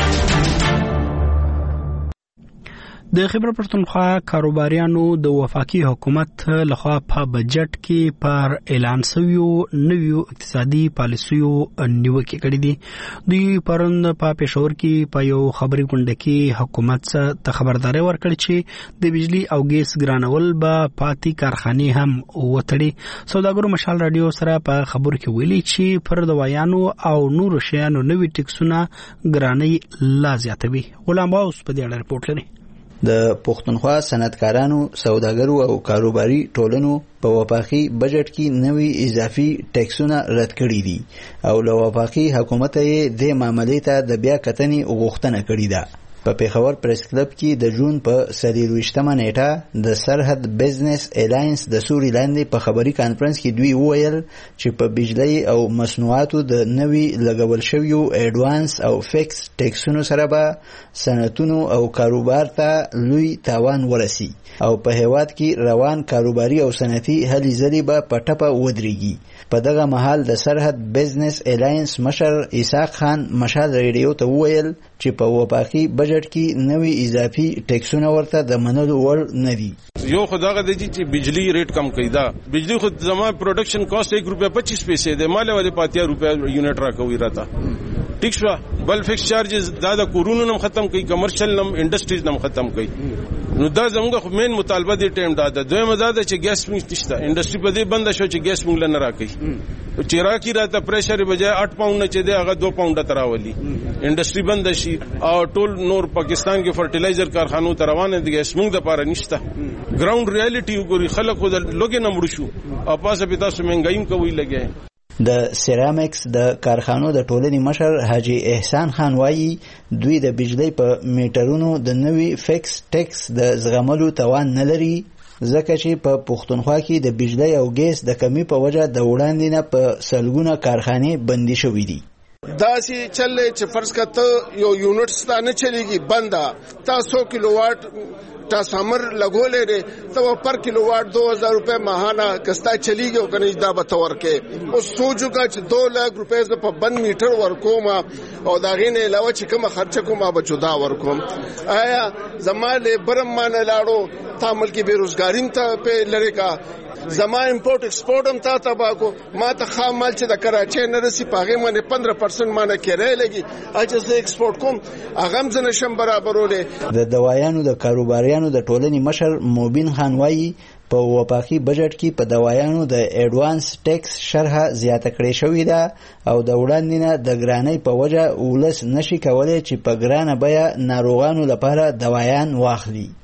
د خیبر پښتونخوا کاروباریانو د وفاقي حکومت لخوا په بجټ کې پر اعلان شویو نویو اقتصادي پالیسیو نیوکه کړې دي. دوی پرند په پېښور کې په یو خبري غونډه کې حکومت ته خبرداري ورکړه چې د بجلی او ګیس ګرانول به پاتې کارخانې هم وتړي. سوداګرو مشال رادیو سره په خبرو کې ویلي چې پر دوايانو او نورو شیانو نوي ټیکسونه ګرانۍ لا زیاتوي. غلام باوس په دې اړه رپورټ لري. د پښتونخوا صنعتکارانو، سوداګرو او کاروباري ټولنو په وفاقي بجټ کې نوي اضافي ټیکسونه رد کړي دي او له وفاقي حکومت یې د معاملې ته د بیا کتنې غوښتنه کړې ده. په پیښور پریس کلب کې د جون په څلرویشتمه نیټه د سرحد بزنس الاینس د سوري لاندې په خبري کانفرنس کې دوی وویل چې په بجلی او مصنوعاتو د نوي لګول شویو اډوانس او فکس ټیکسونو سره به صنعتونو او کاروبار ته لوی تاوان ورسي او په هیواد کې روان کاروباري او صنعتي هلې ځلې به په ټپه ودرېږي. په دغه مهال د سرحد بزنس الاینس مشر اسحاق خان مشال ریډیو ته وویل چې په وفاقي بجټ کې نوي اضافي ټیکسونه ورته د منلو وړ نه دي. یو خداغه دی چې بجلی ریټ کم کړي دا بجلی خود زما پروډکشن کاست ایک روپیا پچیس پیسې دی، مال والے پاتیا روپیا یونټ راکوي راته ټیک شو. بل فکس چارجز دا د کورونو نم ختم کړي، کمرشل نم انډستریز نم ختم کړي. نو دا زموږ خو مین مطالبه دی ټیم دا ده. دویمه دا ده چې ګیس مونږ نشته، انډستری په دې بند شو چې ګیس مونږ نه راکړي. چې راکړي راته پریشر بجای آٹھ پاونډ چې دی هغه دو پاونډ تراولي، انډستری بند شي او ټول نور پاکستان کې فرټیلایزر کارخانو ته روانه دي. ګیس مونږ د پاره نشته. ګراوند ریالټي وګوري، خلک خو د لوګي نه مړ شو او پاسه په تاسو مهنګایم کوي لګي. د سیرامکس د کارخانو د ټولنې مشر حاجی احسان خان وایي دوی د بجلی په میټرونو د نوي فکس ټیکس د زغملو توان نه لري، ځکه چې په پښتونخوا کې د بجلی او ګیس د کمی په وجه د وړاندې نه په سلګونه کارخانې بندي شوې دي. داسې چلې چې فرض کته یو یونټ ستا نه چلیږي بنده، تا سو کیلو واټ ټرانسفارمر لګولې دی ته پر کیلو واټ دو ہزار روپے ماهانه کستا چلیږي او کنه دا به تور کې او سوچو کا چې دو لک روپے ز په بند میټر ورکوم او دا غینه علاوه چې کوم خرچه کوم به جدا ورکوم. آیا زماله برم مان لاړو تعامل کې بیروزګارین ته په لری کا زما امپورټ ایکسپورټ هم تا تباکو ما ته خام مال چې د کراچۍ نه رسی پاغه باندې پندرہ پرسنټ مانه کېره لګي اجازه زه ایکسپورټ کوم هغه هم زنه شم برابرولې. د دوایانو د کاروباریانو د ټولنې مشر موبین خان وایي په وفاقي بجټ کې په دوایانو د اډوانس ټیکس شرح زیاته کړې شوې ده او د وړاندې نه د ګرانۍ په وجه ولس نشي کولای چې په ګرانه بیه ناروغانو لپاره دوایان واخلي.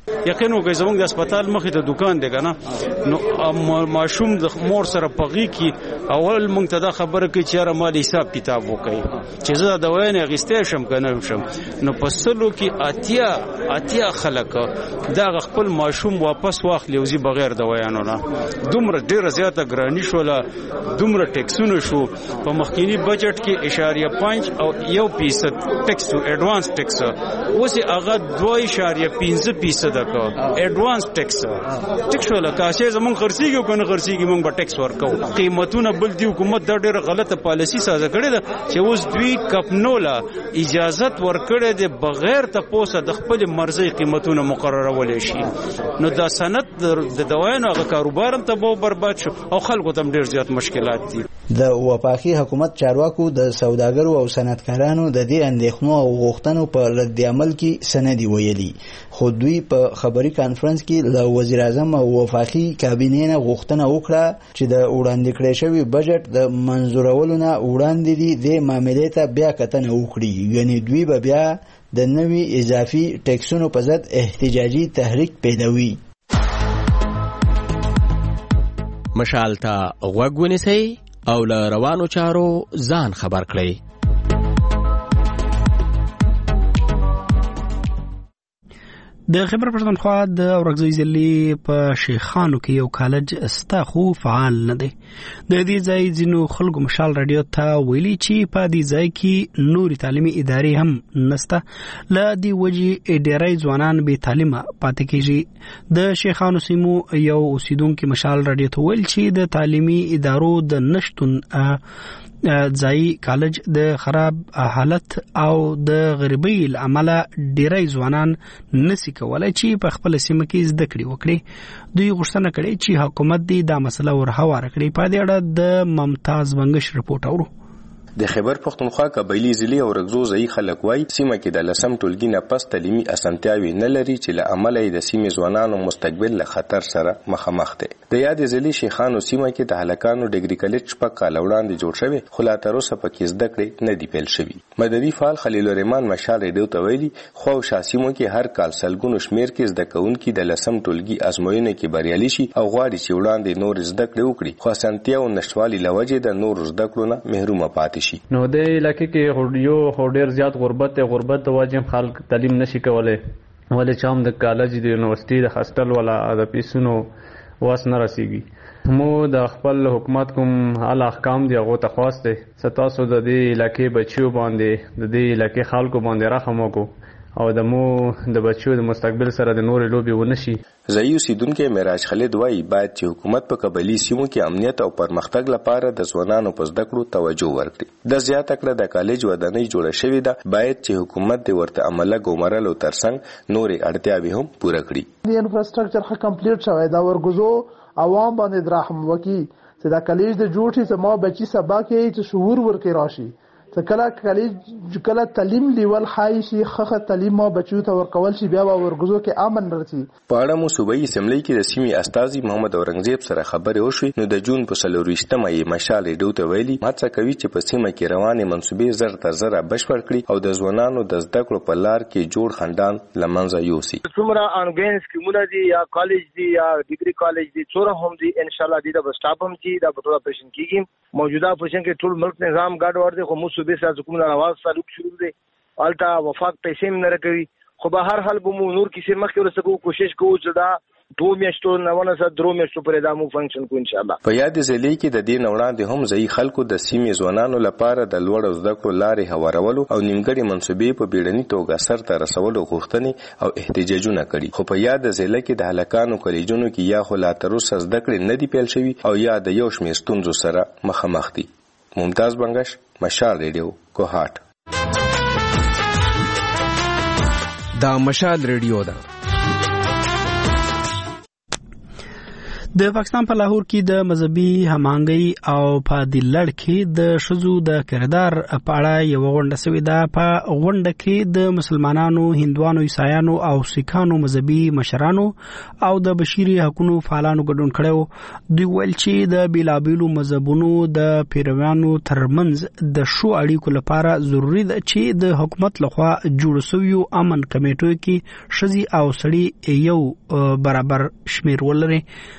یقینو کې زموږ د هسپتال مخې ته دکان دی کنه نو ماشوم د مور سره پغی کی اول مونږ ته دا خبره کوي چې را مال حساب کتاب وکړي چې زه دا وینې غستې شم کنه شم نو پسلو کې اتیا اتیا خلک دا خپل ماشوم واپس واخلي او زی بغیر د ویانو نه دومره ډیره زیاته ګرانی شوله دومره ټیکسونه شو په مخکینی بجټ کې اشاریه پنځ او یو فیصد ټیکس ایڈوانس ټیکس اوس هغه دوه اشاریه پنځه فیصد کا ایڈوانس ټیکس ټیکس ولا کاشه زمون خرسيږي کنه خرسيږي مونږ به ټیکس ورکو قیمتونه بل دی حکومت دا ډیره غلطه پالیسی سازه کړې ده چې اوس دوی کپنولا اجازت ورکړې ده بغیر تاسو د خپل مرزي قیمتونه مقررول شي نو دا سند د دوایانو هغه کاروبار ته به برباد شو او خلکو ته ډیر زیات مشکلات دي. د وفاقي حکومت چارواکو د سوداګرو او صنعتکارانو د دې اندېښنو او غوښتنو په رد عمل کې سندي ویلي خو دوی په خبري کانفرنس کې له وزیر اعظم او وفاقي کابینې نه غوښتنه وکړه چې د وړاندې کړی شوی بجټ د منظورولو نه وړاندې دي د معاملې ته بیا کتنه وکړي یعنی دوی به بیا د نوي اضافي ټیکسونو په ضد احتجاجي تحریک پیلوي. مشال ته غوږ ونیسئ او له روانو چارو ځان خبر کړئ. د خبر پښتونخوا د اورګزۍ ضلع په شیخانو کې یو کالج ستا خو فعال نه دی. د دې ځای ځینو خلکو مشال رادیو ته ویلي چې په دې ځای کې نوري تعلیمي ادارې هم نسته له دې وجې ډېری ځوانان بې تعلیمه پاتې کېږي. د شیخانو سیمو یو اوسیدونکي مشال رادیو ته ویل چې د تعلیمي ادارو د نشتون ځای کالج د خراب حالت او د غریبۍ له امله ډېری ځوانان نسی کولای چې په خپل سیمه کې زده کړې وکړي. دوی غوښتنه کړې چې حکومت دې دا مسله ورهواره کړي. په دې اړه د ممتاز بنگش رپورټ اورو. د خیبر پختونخوا قبایلی ضلع او رګزو ځای خلک وای سیمه کې د لسم ټولګي نه پس تعلیمي اسانتیاوي نه لري چې له عمله د سیمې ځوانانو مستقبل له خطر سره مخامخ دي. د یاد ضلع شیخانو سیمه کې د هلکانو ډیګري کالج په کال وړاندې جوړ شوی خو لا تر اوسه پکې زده کړې نه دی پیل شوی. مدني فعال خلیل الرحمن مشال ریډیو ته ویلي خو شاسیمو کې هر کال سلګونو شمیر کې زده کوونکي د لسم ټولګي ازموینه کې بریالي شي او غواړي چې وړاندې نور زده کړې وکړي خو اسانتیا او نشوالي لوجه د نور زده کړو نه محروم پاتې شي. نو د علاقې کې یو ډېر زیات غربت دی. غربت د وجه خلک تعلیم نشي کولای ولې چې هم د کالج د یونیورسيټي د هاسټل ولا د پیسونو واس نه رسیږي. مو د خپل حکومت کوم اعلی احکام دی هغه ته خواست دي ستاسو د دې علاقې بچیو باندې د دې علاقې خلکو باندې رحم وکړو او د مو د بچیو د مستقبل سره د نور لوبي ونشي. ځایي اوسیدونکو معراج خالد وایي باید چې حکومت په قبایلی سیمو کې امنیت او پرمختګ لپاره د ځوانانو په زده کړو توجه ورکړي. د زیاته کړه د کالج ودانۍ جوړه شوې ده باید چې حکومت د ورته عمله ګومرلو ترڅنګ نورې اړتیاوې هم پوره کړي. د انفراستراکچر ښه کمپلیټ شوی دا ورګزو عوام باندې رحم وکي چې دا کالج د جوړ شي چې ما بچي سبا کې چې شعور ورکړي راشي کله کالج کله تعلیم لیول خای شي خخه تعلیم ما بچو ته ورکول شي بیا ورګزو کې امن رسي. په اړه مو صوبایي اسمبلی کې د سیمې استاذي محمد اورنګزیب سره خبرې وشوې نو د جون په څلورویشتمه یې مشال ریډیو ته ویلي هڅه کوي چې په سیمه کې روانې منصوبې زر تر زره بشپړ کړي او د ځوانانو د زده کړو په لار کې جوړ خندان لمنځه یوسي. څومره انګین سکیمونه دي یا کالج دي یا ډیګري کالج دي څوره هم دي ان شاء الله دي د سټاپ هم دي د بټوله پېشن کیږي موجوده پېشن کې ټول ملک نظام ګډ ور دي خو مو صوبې سره کوم نواز سلوک شروع دي الټا وفاق پیسې هم نه راکوي خو به هر حال به مو نور کیسه مخکې ورسکو کوشش کوو چې دا دو میاشتو نه ونه سره درو میاشتو پرې دا مو فنکشن کو ان شاء الله. په یاد ضلع کې د دې وړاندې هم ځای خلکو د سیمې ځوانانو لپاره د لوړ زده کړو لارې هوارولو او نیمګړې منصوبې په بیړني توګه سر ته رسولو غوښتنې او احتجاجونه کړي خو په یاد ضلع کې د هلکانو کالجونو کې یا خو لا تر اوسه زده کړې نه دي پیل شوي او یا د یو شمېر ستونزو سره مخامخ دي. ممتاز بنگش مشال ریډیو کوهاټ. دا مشال ریډیو ده. د پاکستان په لاهور کې د مذهبي هماهنګۍ او په د لړ کې د شذو د کردار په اړه یو غونډه شوې ده. په غونډه کې د مسلمانانو، هندوانو، عیسایانو او سیکانو مذهبي مشرانو او د بشري حقوقو فعالانو ګډون کړو. دوی ویل چې د بیلابیلو مذهبونو د پیروانو ترمنځ د شو اړیکو لپاره ضروری ده چې د حکومت لخوا جوړ شویو امن کمیټو کې شذي او سړي یو برابر شمیر ولري.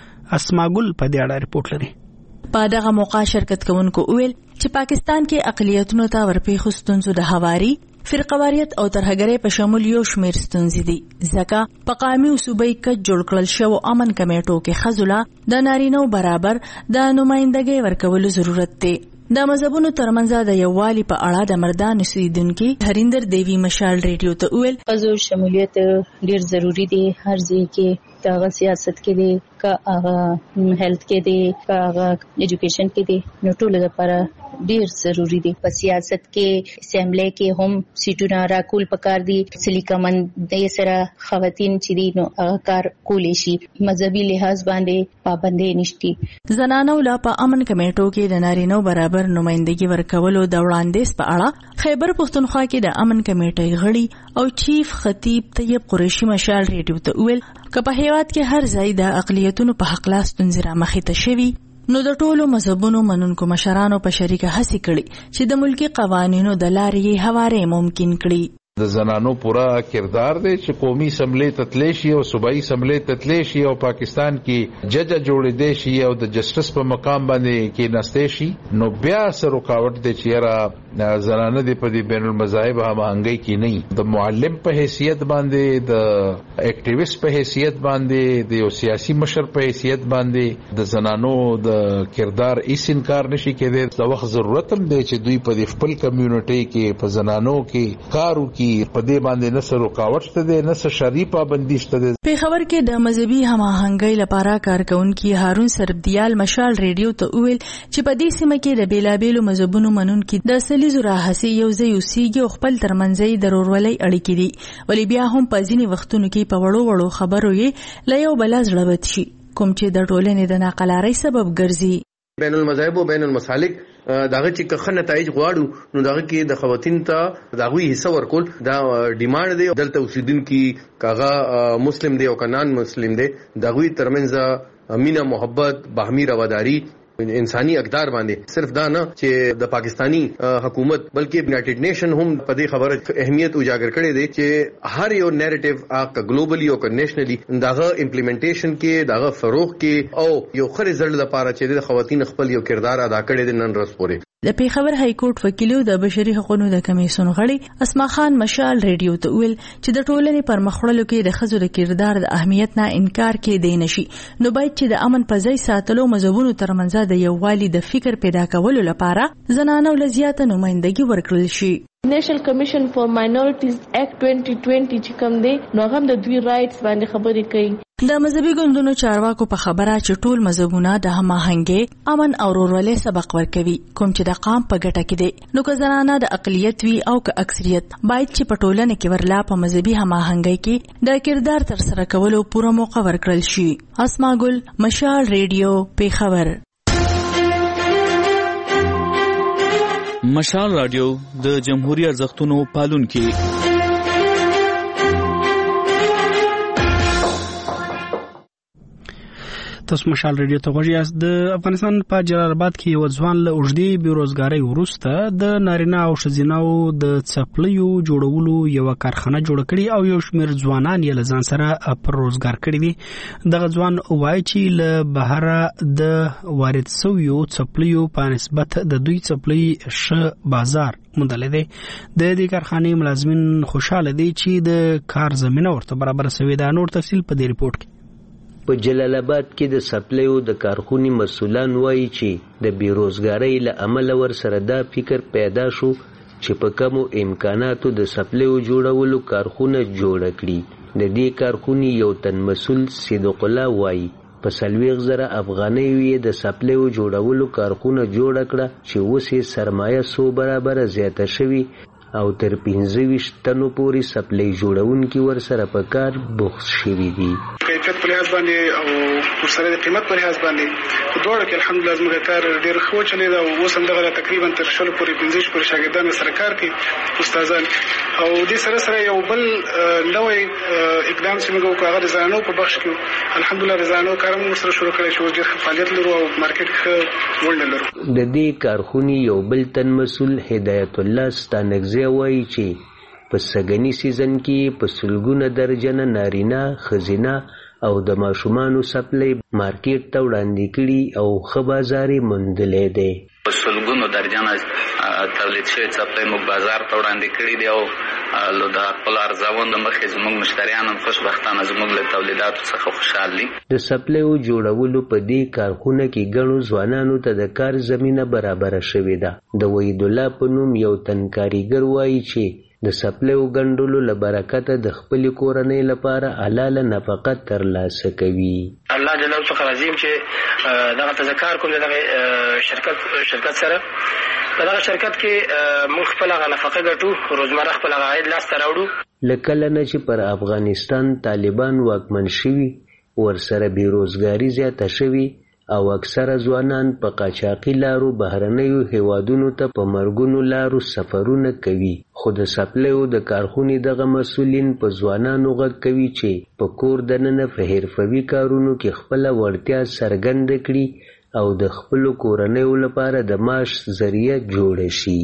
اسماګل په دې اړه رپورټ لري. په دغه موقع شرکت کوونکو ویل چې پاکستان کې اقلیتونو ته ورپېښو ستونزو د هواري، فرقواریت او ترهګرۍ په شمول یو شمیر ستونزې دي، ځکه په قومي او صوبایي کچ جوړ کړل شوو امن کمیټو کې ښځو د نارینه‌و برابر د نمائندګۍ ورکولو ضرورت دی. د مذهبونو ترمنځ د یووالي په اړه د مردان اوسیدونکي هریندر دیوی مشال ریډیو ته ویل ښځو شمولیت ډیر ضروری دی. هر ځای کې کاغه سیاست کې دی، کا هغه هیلث کې دی، کا هغه ایجوکیشن کې دی، نو ټول لپاره ډیر ضروری دی. په سیاست کې اسمبلی کې هم سیټونه راکول پکار دي. سلیقه مندۍ سره خواتین چې دي نو هغه کار کولی شي. مذهبي لحاظ باندې پابندۍ نشتی. زنانو لا په امن کمیټو کې د نارینه‌و برابر نمائندګي ورکولو د وړاندیز په اړه خیبر پښتونخوا کې د امن کمیټې غړي او چیف خطیب طیب قریشي مشال ریډیو ته ویل که په هیواد کې هر ځای د اقلیتونو په حق لاس ستونزې رامخې ته شوي نو د ټولو مذهبونو منونکو مشرانو په شریکه هڅې کړي چې د ملکی قوانینو د لارې هوارې ممکن کړي. د زنانو پورا کردار دی چې قومي اسمبلی تتلی شي او صوبایي اسمبلی تتلی شي او پاکستان کې جج جوړې دی شي او د جسټس په مقام باندې کې نسته شي، نو بیا سره رکاوټ دی چې را زنانه دی په دې بین المذاهب هماهنګۍ کې نه. د معلم په حیثیت باندې، د اکټیویست په حیثیت باندې، د یو سیاسي مشر په حیثیت باندې د زنانو د کردار هیڅ انکار نشي کېدی. د وخت ضرورت هم دی چې دوی په خپل کمیونټي کې په زنانو کې کار وکړي. په دې باندې نسر رکاوټ شته دي، نسر شرعي پابندي شته دي. پیښور کې د مذهبي هماهنګۍ لپاره کارکونکي هارون سربدیال مشال ریډیو ته ویل چې په دې سیمه کې د بیلابیلو مذهبونو منونکي د سلیزو راهسي یو ځای اوسېږي او خپل ترمنځي د ورورولۍ اړیکې دي، ولی بیا هم په ځینې وختونو کې په وړو وړو خبرو یې له یو بل زړه بد شي، کوم چې د ټولنې د ناقلارۍ سبب ګرځي. بین المذاهب او بین المسالک داغه چې که نتایج غواړو نو داغه کې د خواتین ته داغوی حصہ ورکول دا ډیماند دی. دلته اوسیدونکو کاغه مسلم دی او کنان مسلم دی، داغوی ترمنځ مینا محبت، باهمي رواداری، انساني اقدار باندې صرف دا نه چې د پاکستانی حکومت بلکې یونایټډ نیشن هم په دې خبره اهمیت اجاگر کړی دی چې هر یو نیریټیو اګه ګلوبلی او نېشنلی داغه امپلیمنټیشن کې داغه فروغ کې او یو خر رزلټ لپاره چې د خواتین خپل یو کردار ادا کړی دی نن ورځ پورې. د پیښور های کورټ وکیلو د بشري حقوقو د کمیسیون غړي اسما خان مشال ریډیو ته ویل چې د ټولنې پر مخړلو کې د ښځو د کردار د اهمیت نه انکار کې دی نشي، نو باید چې د امن په ځای ساتلو مذهبونو ترمنځ د یووالي د فکر پیدا کولو لپاره زنانو له زیاته نمائندګي ورکړل شي. نیشنل کمیشن فار ماینورټیز اکټ دوه هزار بیس چې کوم دی نو هم د دوی رائټس باندې خبرې کوي. د مذهبي ګوندونو چارواکو په خبره چې ټول مذهبونه د هماهنګۍ، امن او ورورولۍ سبق ورکوي، کوم چې د قام په ګټه کې دی. نو که زنانه د اقلیت وي او که اکثریت، باید چې په ټولنه کې ورلا په مذهبي هماهنګۍ کې د کردار تر سره کولو پوره موقع ورکړل شي. اسما ګل، مشال ریډیو، پیښور. مشال رادیو د جمهوریت ارزښتونو پالونکي. تاسو مشال ریډیو ته غوږی یاست. د افغانستان په جلال آباد کې یو ځوان له اوږدې بیروزګارۍ وروسته د نارینه او ښځینه‌و د څپلیو جوړولو یوه کارخانه جوړه کړې او یو شمېر ځوانان یې له ځان سره پر روزګار کړي دي. دغه ځوان وایي چې له بهره د وارد سویو څپلیو په نسبت د دوی څپلۍ ښه بازار موندلی دی. د دې کارخانې ملازمین خوشحاله دي چې د کار زمینه ورته برابره سوې ده. نور تفصیل په دې ریپورټ کې. په جلال آباد کې د سپلیو د کارخونې مسؤلان وایي چې د بیروزګارۍ له امله ورسره دا فکر پیدا شو چې په کمو امکاناتو د سپلیو جوړولو کارخونه جوړه کړي. د دې کارخونې یو تن مسؤل صدیق الله وایي په څلوېښت زره افغانۍ یې د سپلیو جوړولو کارخونه جوړه کړه چې اوس یې سرمایه څو برابره زیاته شوې او تر پنځه ویشت تنو پورې سپلای جوړونکي ورسره په کار بوخت شوي دي. کیفیت په لحاظ باندې او ورسره د قیمت په لحاظ باندې په دواړو کې الحمدلله زموږ کار ډېر ښه چلېده او اوس همدغه تقریبا تر شلو پورې پنځه ویشت پورې شاګردان سره کار کوي استادان. او دې سره سره یو بل نوی اقدام چې موږ وکړو هغه د زنانو په بخش کې الحمدلله د زنانو کار موږ سره شروع کړی چې اوس ډېر ښه فعالیت لرو او مارکیټ ښه ونډه لرو. د دې کارخونې یو بل تن مسؤل هدایت الله ستانکزی وایي چې په سږني سیزن کې په سلګونه درجنه نارینه ښځینه او د ماشومانو سپلای مارکیټ ته وړاندې کړي او ښه بازار یې موندلی دی. په سلګونو درجنه تولید شوي څپلۍ موږ بازار ته وړاندې کړي دي او د خپلو ارزونو مخې زموږ مشتریان هم خوشبختانه زموږ له تولیداتو څخه خوشحال دي. د سپلایو جوړولو په دې کارخونه کې ګڼو ځوانانو ته د کار زمینه برابره شوې ده. د وحیدالله په نوم یو تن کاریګر وایي چې د سپلایو ګنډلو له برکته د خپلې کورنۍ لپاره حلاله نفقه ترلاسه کوي. الله جل جلاله څخه راضي یم چې دغه تذکر کوم دغه شرکت شرکت سره په دغه شرکت کې موږ خپل هغه نفقه ګټو روزمره خپل هغه عاید لاسته راوړو. له کله نه چې پر افغانستان طالبان واکمن شوي ورسره بېروزګاري زیاته شوي او اکثره ځوانان په قاچاقي لارو بهرنیو هیوادونو ته په مرګونو لارو سفرونه کوي. خو د سپلایو د کارخونې دغه مسؤلین په ځوانانو غږ کوي چې په کور دننه په حرفوي کارونو کې خپله وړتیا څرګنده کړي او د خپلو کورنیو لپاره د معاش ذریعه جوړه شي.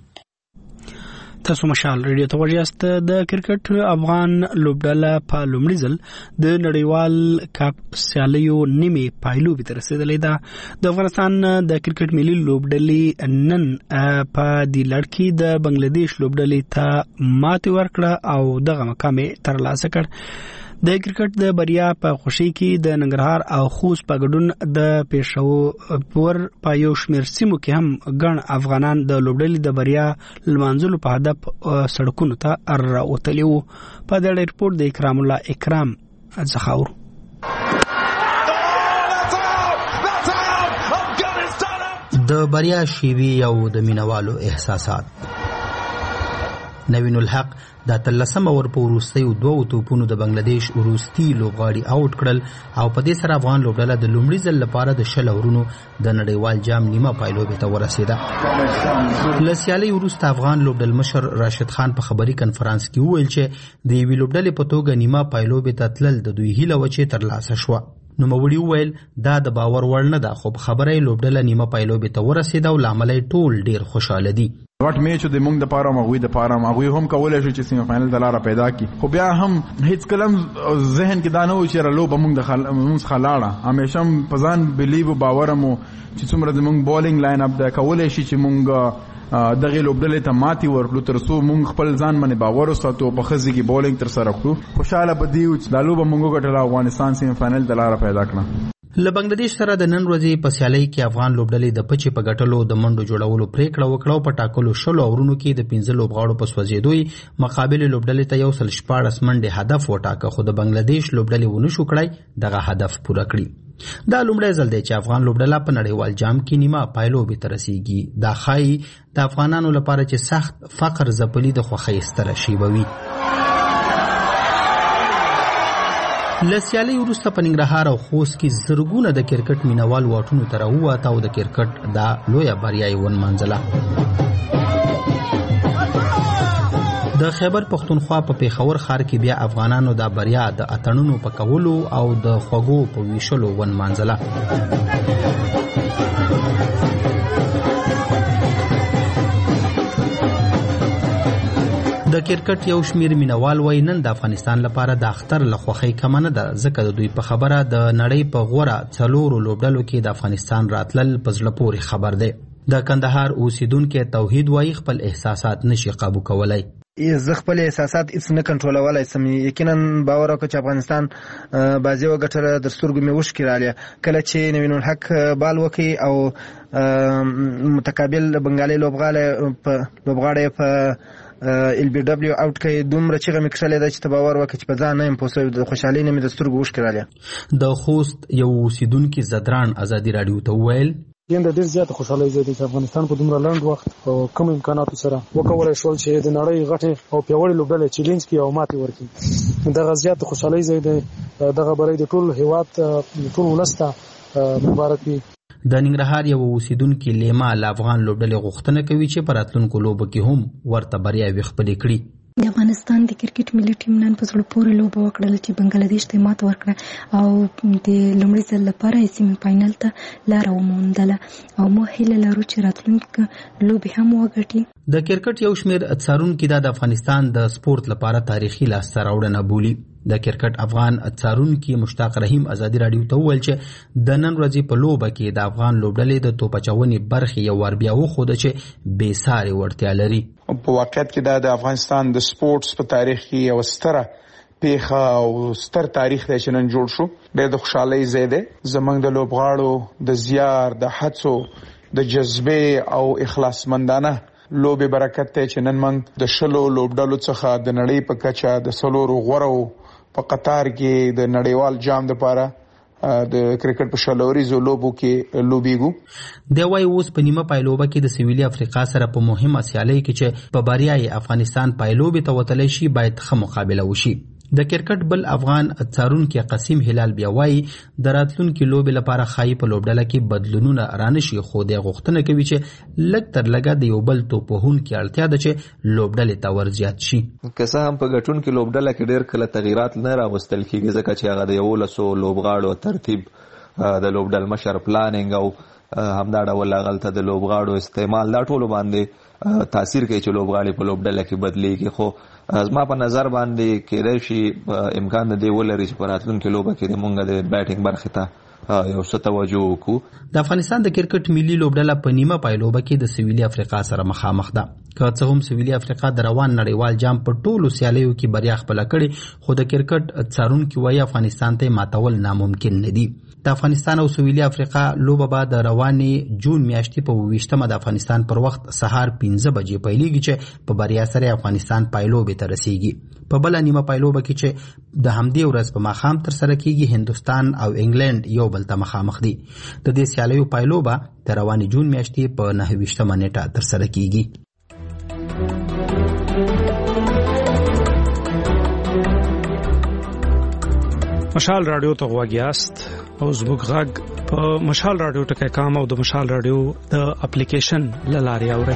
تاسو مشال ریډیو ته وژاست. د کرکټ افغان لوبډله په لومړي ځل د نړیوال کپ سیالیو نیمه پایلوبې ته رسیدلې ده. د افغانستان د کرکټ ملي لوبډلې نن په دې لړ کې د بنگلاديش لوبډلې ته ماتې ورکړه او دغه مقام ترلاسه کړ. د کرکټ د بریا په خوشي کې د ننګرهار او خوست په ګډون د پېښور په یو شمېر سیمو کې هم ګڼ افغانان د لوبډلې د بریا لمانځلو په هدف سړکونو ته راوتلي وو. په دې ریپورت د اکرام الله اکرام څخه اورو. د بریا شیوی او د مینوالو احساسات. نوین الحق د اتلسم اور په وروستیو دوو توپونو د بنگلاديش وروستي لوبغاړي آوټ کړل او په دې سره افغان لوبډله د لومړي ځل لپاره د شل اورونو د نړیوال جام نیمه پایلوبې ته ورسېده. له سیالۍ وروسته افغان لوبډل مشر راشد خان په خبري کنفرانس کې وویل چې د یوې لوبډلې په توګه نیمه پایلوبې ته تلل د دوی هیله وه چې ترلاسه شوه. نوموړي وویل دا د باور وړ نه ده، خو په خبره یې لوبډله نیمه پایلوبې ته ورسېده او له امله یې ټول ډېر خوشحاله دي. واټ میچ د موږ د پاره مغوي د پاره مغوي هم کولای شو چې سیمه فائنل د لاره پیدا کی، خو بیا هم هیڅ کلم ذهن کې دا نه و چې رالو به موږ د موږ خلاړه همیشه په ځان بلیو باور مو چې څومره د موږ بولینګ لاین اپ د کولای شي چې موږ دغه لوبډلې ته ماتي ورکړو تر څو موږ خپل ځان باندې باور وساتو په خزي کې بولینګ تر سره کړو. خوشاله بدیو چې د لوب موږ ګټل افغانستان سیمه فائنل د لاره پیدا کړه. له بنگلاديش سره د نن ورځې په سیالۍ کې افغان لوبډلې د پچې په ګټلو د منډو جوړولو پریکړه وکړه او په ټاکلو شلو اورونو کې د پنځه لوبغاړو په سوځېدوی مقابل لوبډلې ته یو سل شپاړس منډې هدف وټاکه، خو د بنگلاديش لوبډلې ونه شو کړای دغه هدف پوره کړي. دا لومړی ځل دی چې افغان لوبډله په نړیوال جام کې نیمه پایلوبې ته رسیږي. دا ښایي د افغانانو لپاره چې سخت فقر ځپلي د خوښۍ ستره شیبه وي. له سیالۍ وروسته په ننګرهار او خوست کې زرګونه د کرکټ مینوال واټونو ته راووته او د کرکټ دا لویه بریا یې ونمانځله. د خیبر پښتونخوا په پیښور ښار کې بیا افغانانو دا بریا د اتڼونو په کولو او د خوږو په ویشلو ونمانځله. د کرکټ یو شمیر مینوال وایي نن د افغانستان لپاره د اختر له خوښۍ کمه نه ده، ځکه د دوی په خبره د نړۍ په غوره څلورو لوبډلو کې د افغانستان راتلل په زړه پورې خبر دی. د کندهار اوسیدونکي توحید وایي خپل احساسات نشي قابو کولای. زه خپل احساسات هیڅ نه کنټرولولای سم. یقینا باور وکړه چې افغانستان بازي وګټله، در سترګو مې اوښکې رالې کله چې نوین الحق بال وکړي او متقابل بنګالي لوبغاړی په ال بي دبليو اوټ کوي. دومره چیغه مې کښلې ده چې ته باور وکړه چې په ځان نه یم پوه سوی، د خوشحالۍ نه مې د سترګو اوښکې رالې. د خوست یو اوسیدونکي زدران ازادي راډیو ته وویل ینده ډیر زیات خوشحالي زیاتې چې افغانستان په دومره لنډ وخت او کم امکاناتو سره وکولای شول چې د نړۍ غټه او پیاوړې لوبډلې چیلنج کړي او ماتې ورکړي. دغه زیات خوشحالي زیاتې دغه برای د ټول هیواد د ټول ولسته مبارک وي. د ننګرهار یو اوسیدونکو لیما له افغان لوبډلې غوښتنه کوي چې په راتلونکو لوبو کې هم ورته بریاوې خپلې کړي. د افغانستان د کرکټ ملي ټیم نن په زړه پورې لوبه وکړه چې بنگلاديش ته ماته ورکړه او د لومړي ځل لپاره سیمه فائنل ته لار وموندله او موږ هیله لرو چې راتلونکي لوبې هم وګټي. د کرکټ یو شمېر څارونکي د افغانستان د سپورت لپاره تاریخي لاسته راوړنه بولي. د کرکټ افغان څارونکي مشتاق رحیم ازادي رادیو ته وویل چې د نن ورځې په لوبه کې د افغان لوبډلې د توپ اچونې برخې یو ور بیا وښوده چې بې ساري وړتیا لري. په واقعیت کې دا د افغانستان د سپورتس په تاریخ کې یو ستره پیښه او ستر تاریخ دی چې نن جوړ شو. ډېر د خوشحالۍ ځای دی. زموږ د لوبغاړو د زیار د هڅو د جذبې او اخلاصمندانه لوبې برکت دی چې نن موږ د شلو لوبډلو څخه د نړۍ په کچه د څلورو غورو په قطار کې د نړیوال جام لپاره د کرکټ په شلوريزو لوبو کې لوبيګو. د وای اوس په نیمه پایلوبه کې د سویلي افریقا سره په مهمه سیالي کې چې په بریای افغانستان پایلوبې ته وتلی شي باید ښه مقابله وشي. د کرکټ بل افغان څارونکي قاسم هلال بیا وایي د راتلونکي لوبې لپاره ښایي په لوبډله کې بدلونونه رانشي، خو د غوښتنه کوي چې لږ تر لږه د یو بل توپوهونکي اړتیا ده چې لوبډلې ته ورزیات شي. که څه هم په ګټونکي لوبډله کې ډېر کله تغییرات نه راوستل کېږي ځکه چې هغه د یولسو لوبغاړو ترتیب د لوبډل مشر پلانینګ او همدا ډول هغلته د لوبغاړو استعمال دا ټولو باندې تاثیر کوي چې لوبغاړي په لوبډله کې بدلیږي. خو زما په نظر باندې کېدای شي امکان د دې ولري چې په راتلونکي لوبه کې د مونږ د بیټینګ برخې ته یو څه توجه وکړو. د افغانستان د کرکټ ملي لوبډله په نیمه پایلوبه کې د سویلي افریقا سره مخامخ ده. که څه هم سویلي افریقا د روان نړیوال جام په ټولو سیالیو کې بریا خپله کړې، خو د کرکټ څارونکي وایي افغانستان ته ماتول ناممکن نه دي. د افغانستان او سویلي افریقا لوبه به د روانې جون میاشتې په اوویشتمه د افغانستان پر وخت سهار پنځه بجې پیلیږي چې په بریا سره افغانستان پایلوبې ته رسیږي. په بله نیمه پایلوبه کې چې د همدې ورځ په ماښام ترسره کیږي هندوستان او انګلند یو بل ته مخامخ دي. د دې سیالیو پایلوبه د روانې جون میاشتې په نهه ویشتمه نیټه ترسره کیږي. مشال رادیو ته غواګیاست او زموږ غږ په مشال رادیو ټکی کام او د مشال رادیو د اپلیکیشن لارې اورئ.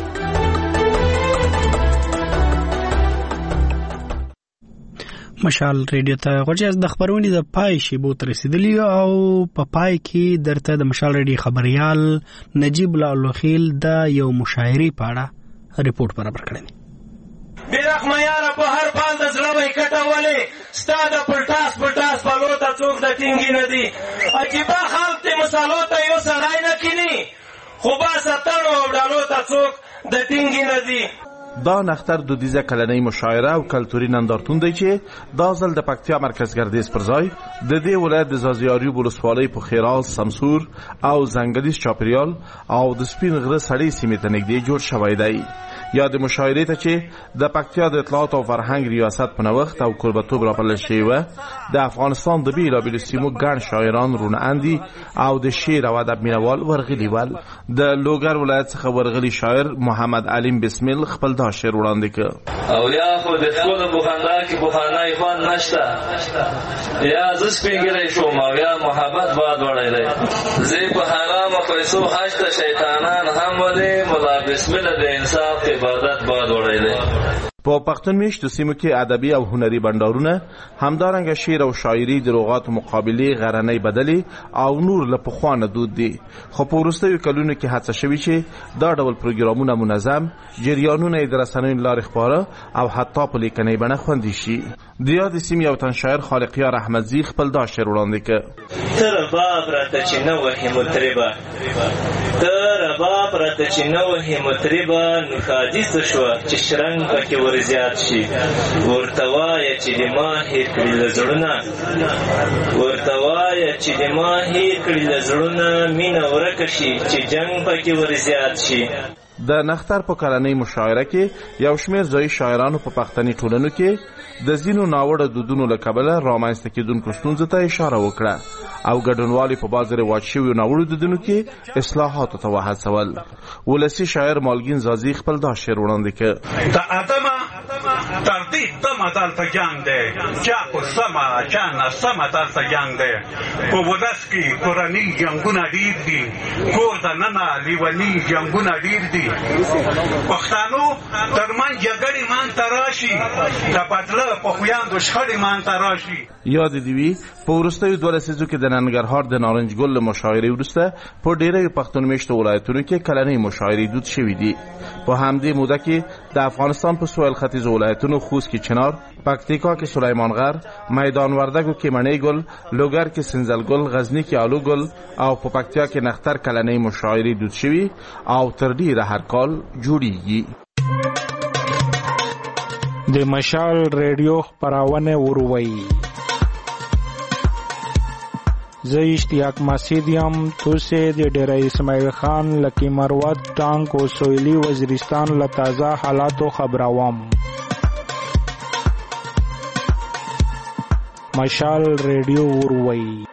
مشال ریډیو ته غوږیاست. د خبرونې د پای شیبو ته رسیدلی او په پای کې درته د مشال ریډیو خبريال نجیب لالوخیل د یو مشاعرې په اړه ریپورت برابر کړی دی. بیرغ میاره په هر پال د زړه وای کټولې ستا د پلټاس پلټاس پالو ته څوک د ټینګي نه دي. عجیبه خلک ته مثالو ته یو سړی نه کینی خو با ستړو وډالو ته څوک د ټینګي نه دي. دا نختر دودیزه کلنۍ مشاعره او کلتوري نندارتون دی چې دا ځل د پکتیا مرکز ګردیز پر ځای د دې ولایت د زازیاریو ولسوالۍ په خیرال، سمسور او زنګلیز چاپریال او د سپین غره سړې سیمې ته نږدې جوړ شوی دی. یا د مشاعرې ته چې د پکتیا د اطلاعات او فرهنګ ریاست په نوښت او کوربتوب راپلل شوی و د افغانستان د بیلابیلو سیمو ګڼ شاعران رونه اندي او د شعر او ادب مینوال ورغلي ول. د لوګر ولایت څخه ورغلي شاعر محمد علیم بسمل خپل دا شعر وړاندې کړ. او یا خو د خپل بخاندا کې بخانای خوان نشته، یا زس پیګری شوم او یا محبت باد وړی زی په حرام پیسو هشت شیطانان هم ولې مولا بسمل د انصاف عبادت باد وړی. په پښتون میشتو سیمو کې ادبي او هنري بندرونه همدارنګه شعر او شاعري د لغاتو مقابلې غرنۍ بدلې او نور له پخوانه دود دي. خو په وروستیو کلونو کې هڅه شوې چې دا ډول پروګرامونه منظم جریانونه یې د رسنیو له لارې خپاره او حتی په لیکنۍ بڼه خوندي شي. د یادې سیمې یو تن شاعر خالقیار احمدزي خپل دا شعر وړاندې کړ. ته رباب راته چې نه وهې مطربه، ته رباب راته چې نه وهې مطربه، نو ښادي څه شوه چې شرنګ پکې ورزیات شي. ورته وایه چې د ما هېر کړي له زړونه، ورته وایه چې د ما هېر کړي له زړونه، مینه ورکه شي چې جنګ پکې ورزیات شي. د نختر په کلنۍ مشاعره کې یو شمېر ځایي شاعرانو په پښتني ټولنو کې د ځینو ناوړه دودونو له کبله رامنځته کېدونکو ستونزو ته اشاره وکړه او ګډونوالي په بعضې رواج شویو ناوړو دودونو کې اصلاحاتو ته وهڅول. ولسي شاعر مالګین زازي خپل دا شعر وړاندې کړ. د ادمه تر دې دمه دلته جنګ دی، چا په سمه چا ناسمه دلته جنګ دی. په ولس کې کورني جنګونه ډېر دي، کور دننه لیوني جنګونه ډېر دي. پښتانو ترمنځ جګړې منځته راشي، د بدله په خویاندو شخړې منځته راشي. یاد دې وي په وروستیو دوه لسیزو کې د ننګرهار د نارنج ګل له مشاعرې وروسته په ډېرو پښتون مېشتو ولایتونو کې کلنۍ مشاعرې دود شوي دي. په همدې موده کې د افغانستان په سویل ختیځو ولایتونو خوست کې چنار، پکتیکا کې سلیمان غر، میدان وردګو کې مڼې ګل، لوګر کې سنځل ګل، غزني کې آلو ګل او په پکتیا کې نختر کلنۍ مشاعرې دود شوي او تر ډېره هر کال جوړیږي. د مشال ریډیو خپرونه وروي. زه اشتیاق مسعود یم. توسه د ډیره اسماعیل خان لکی مروت ټانک او سویلی وزیرستان له تازه حالاتو خبروم. مشال ریډیو وروي.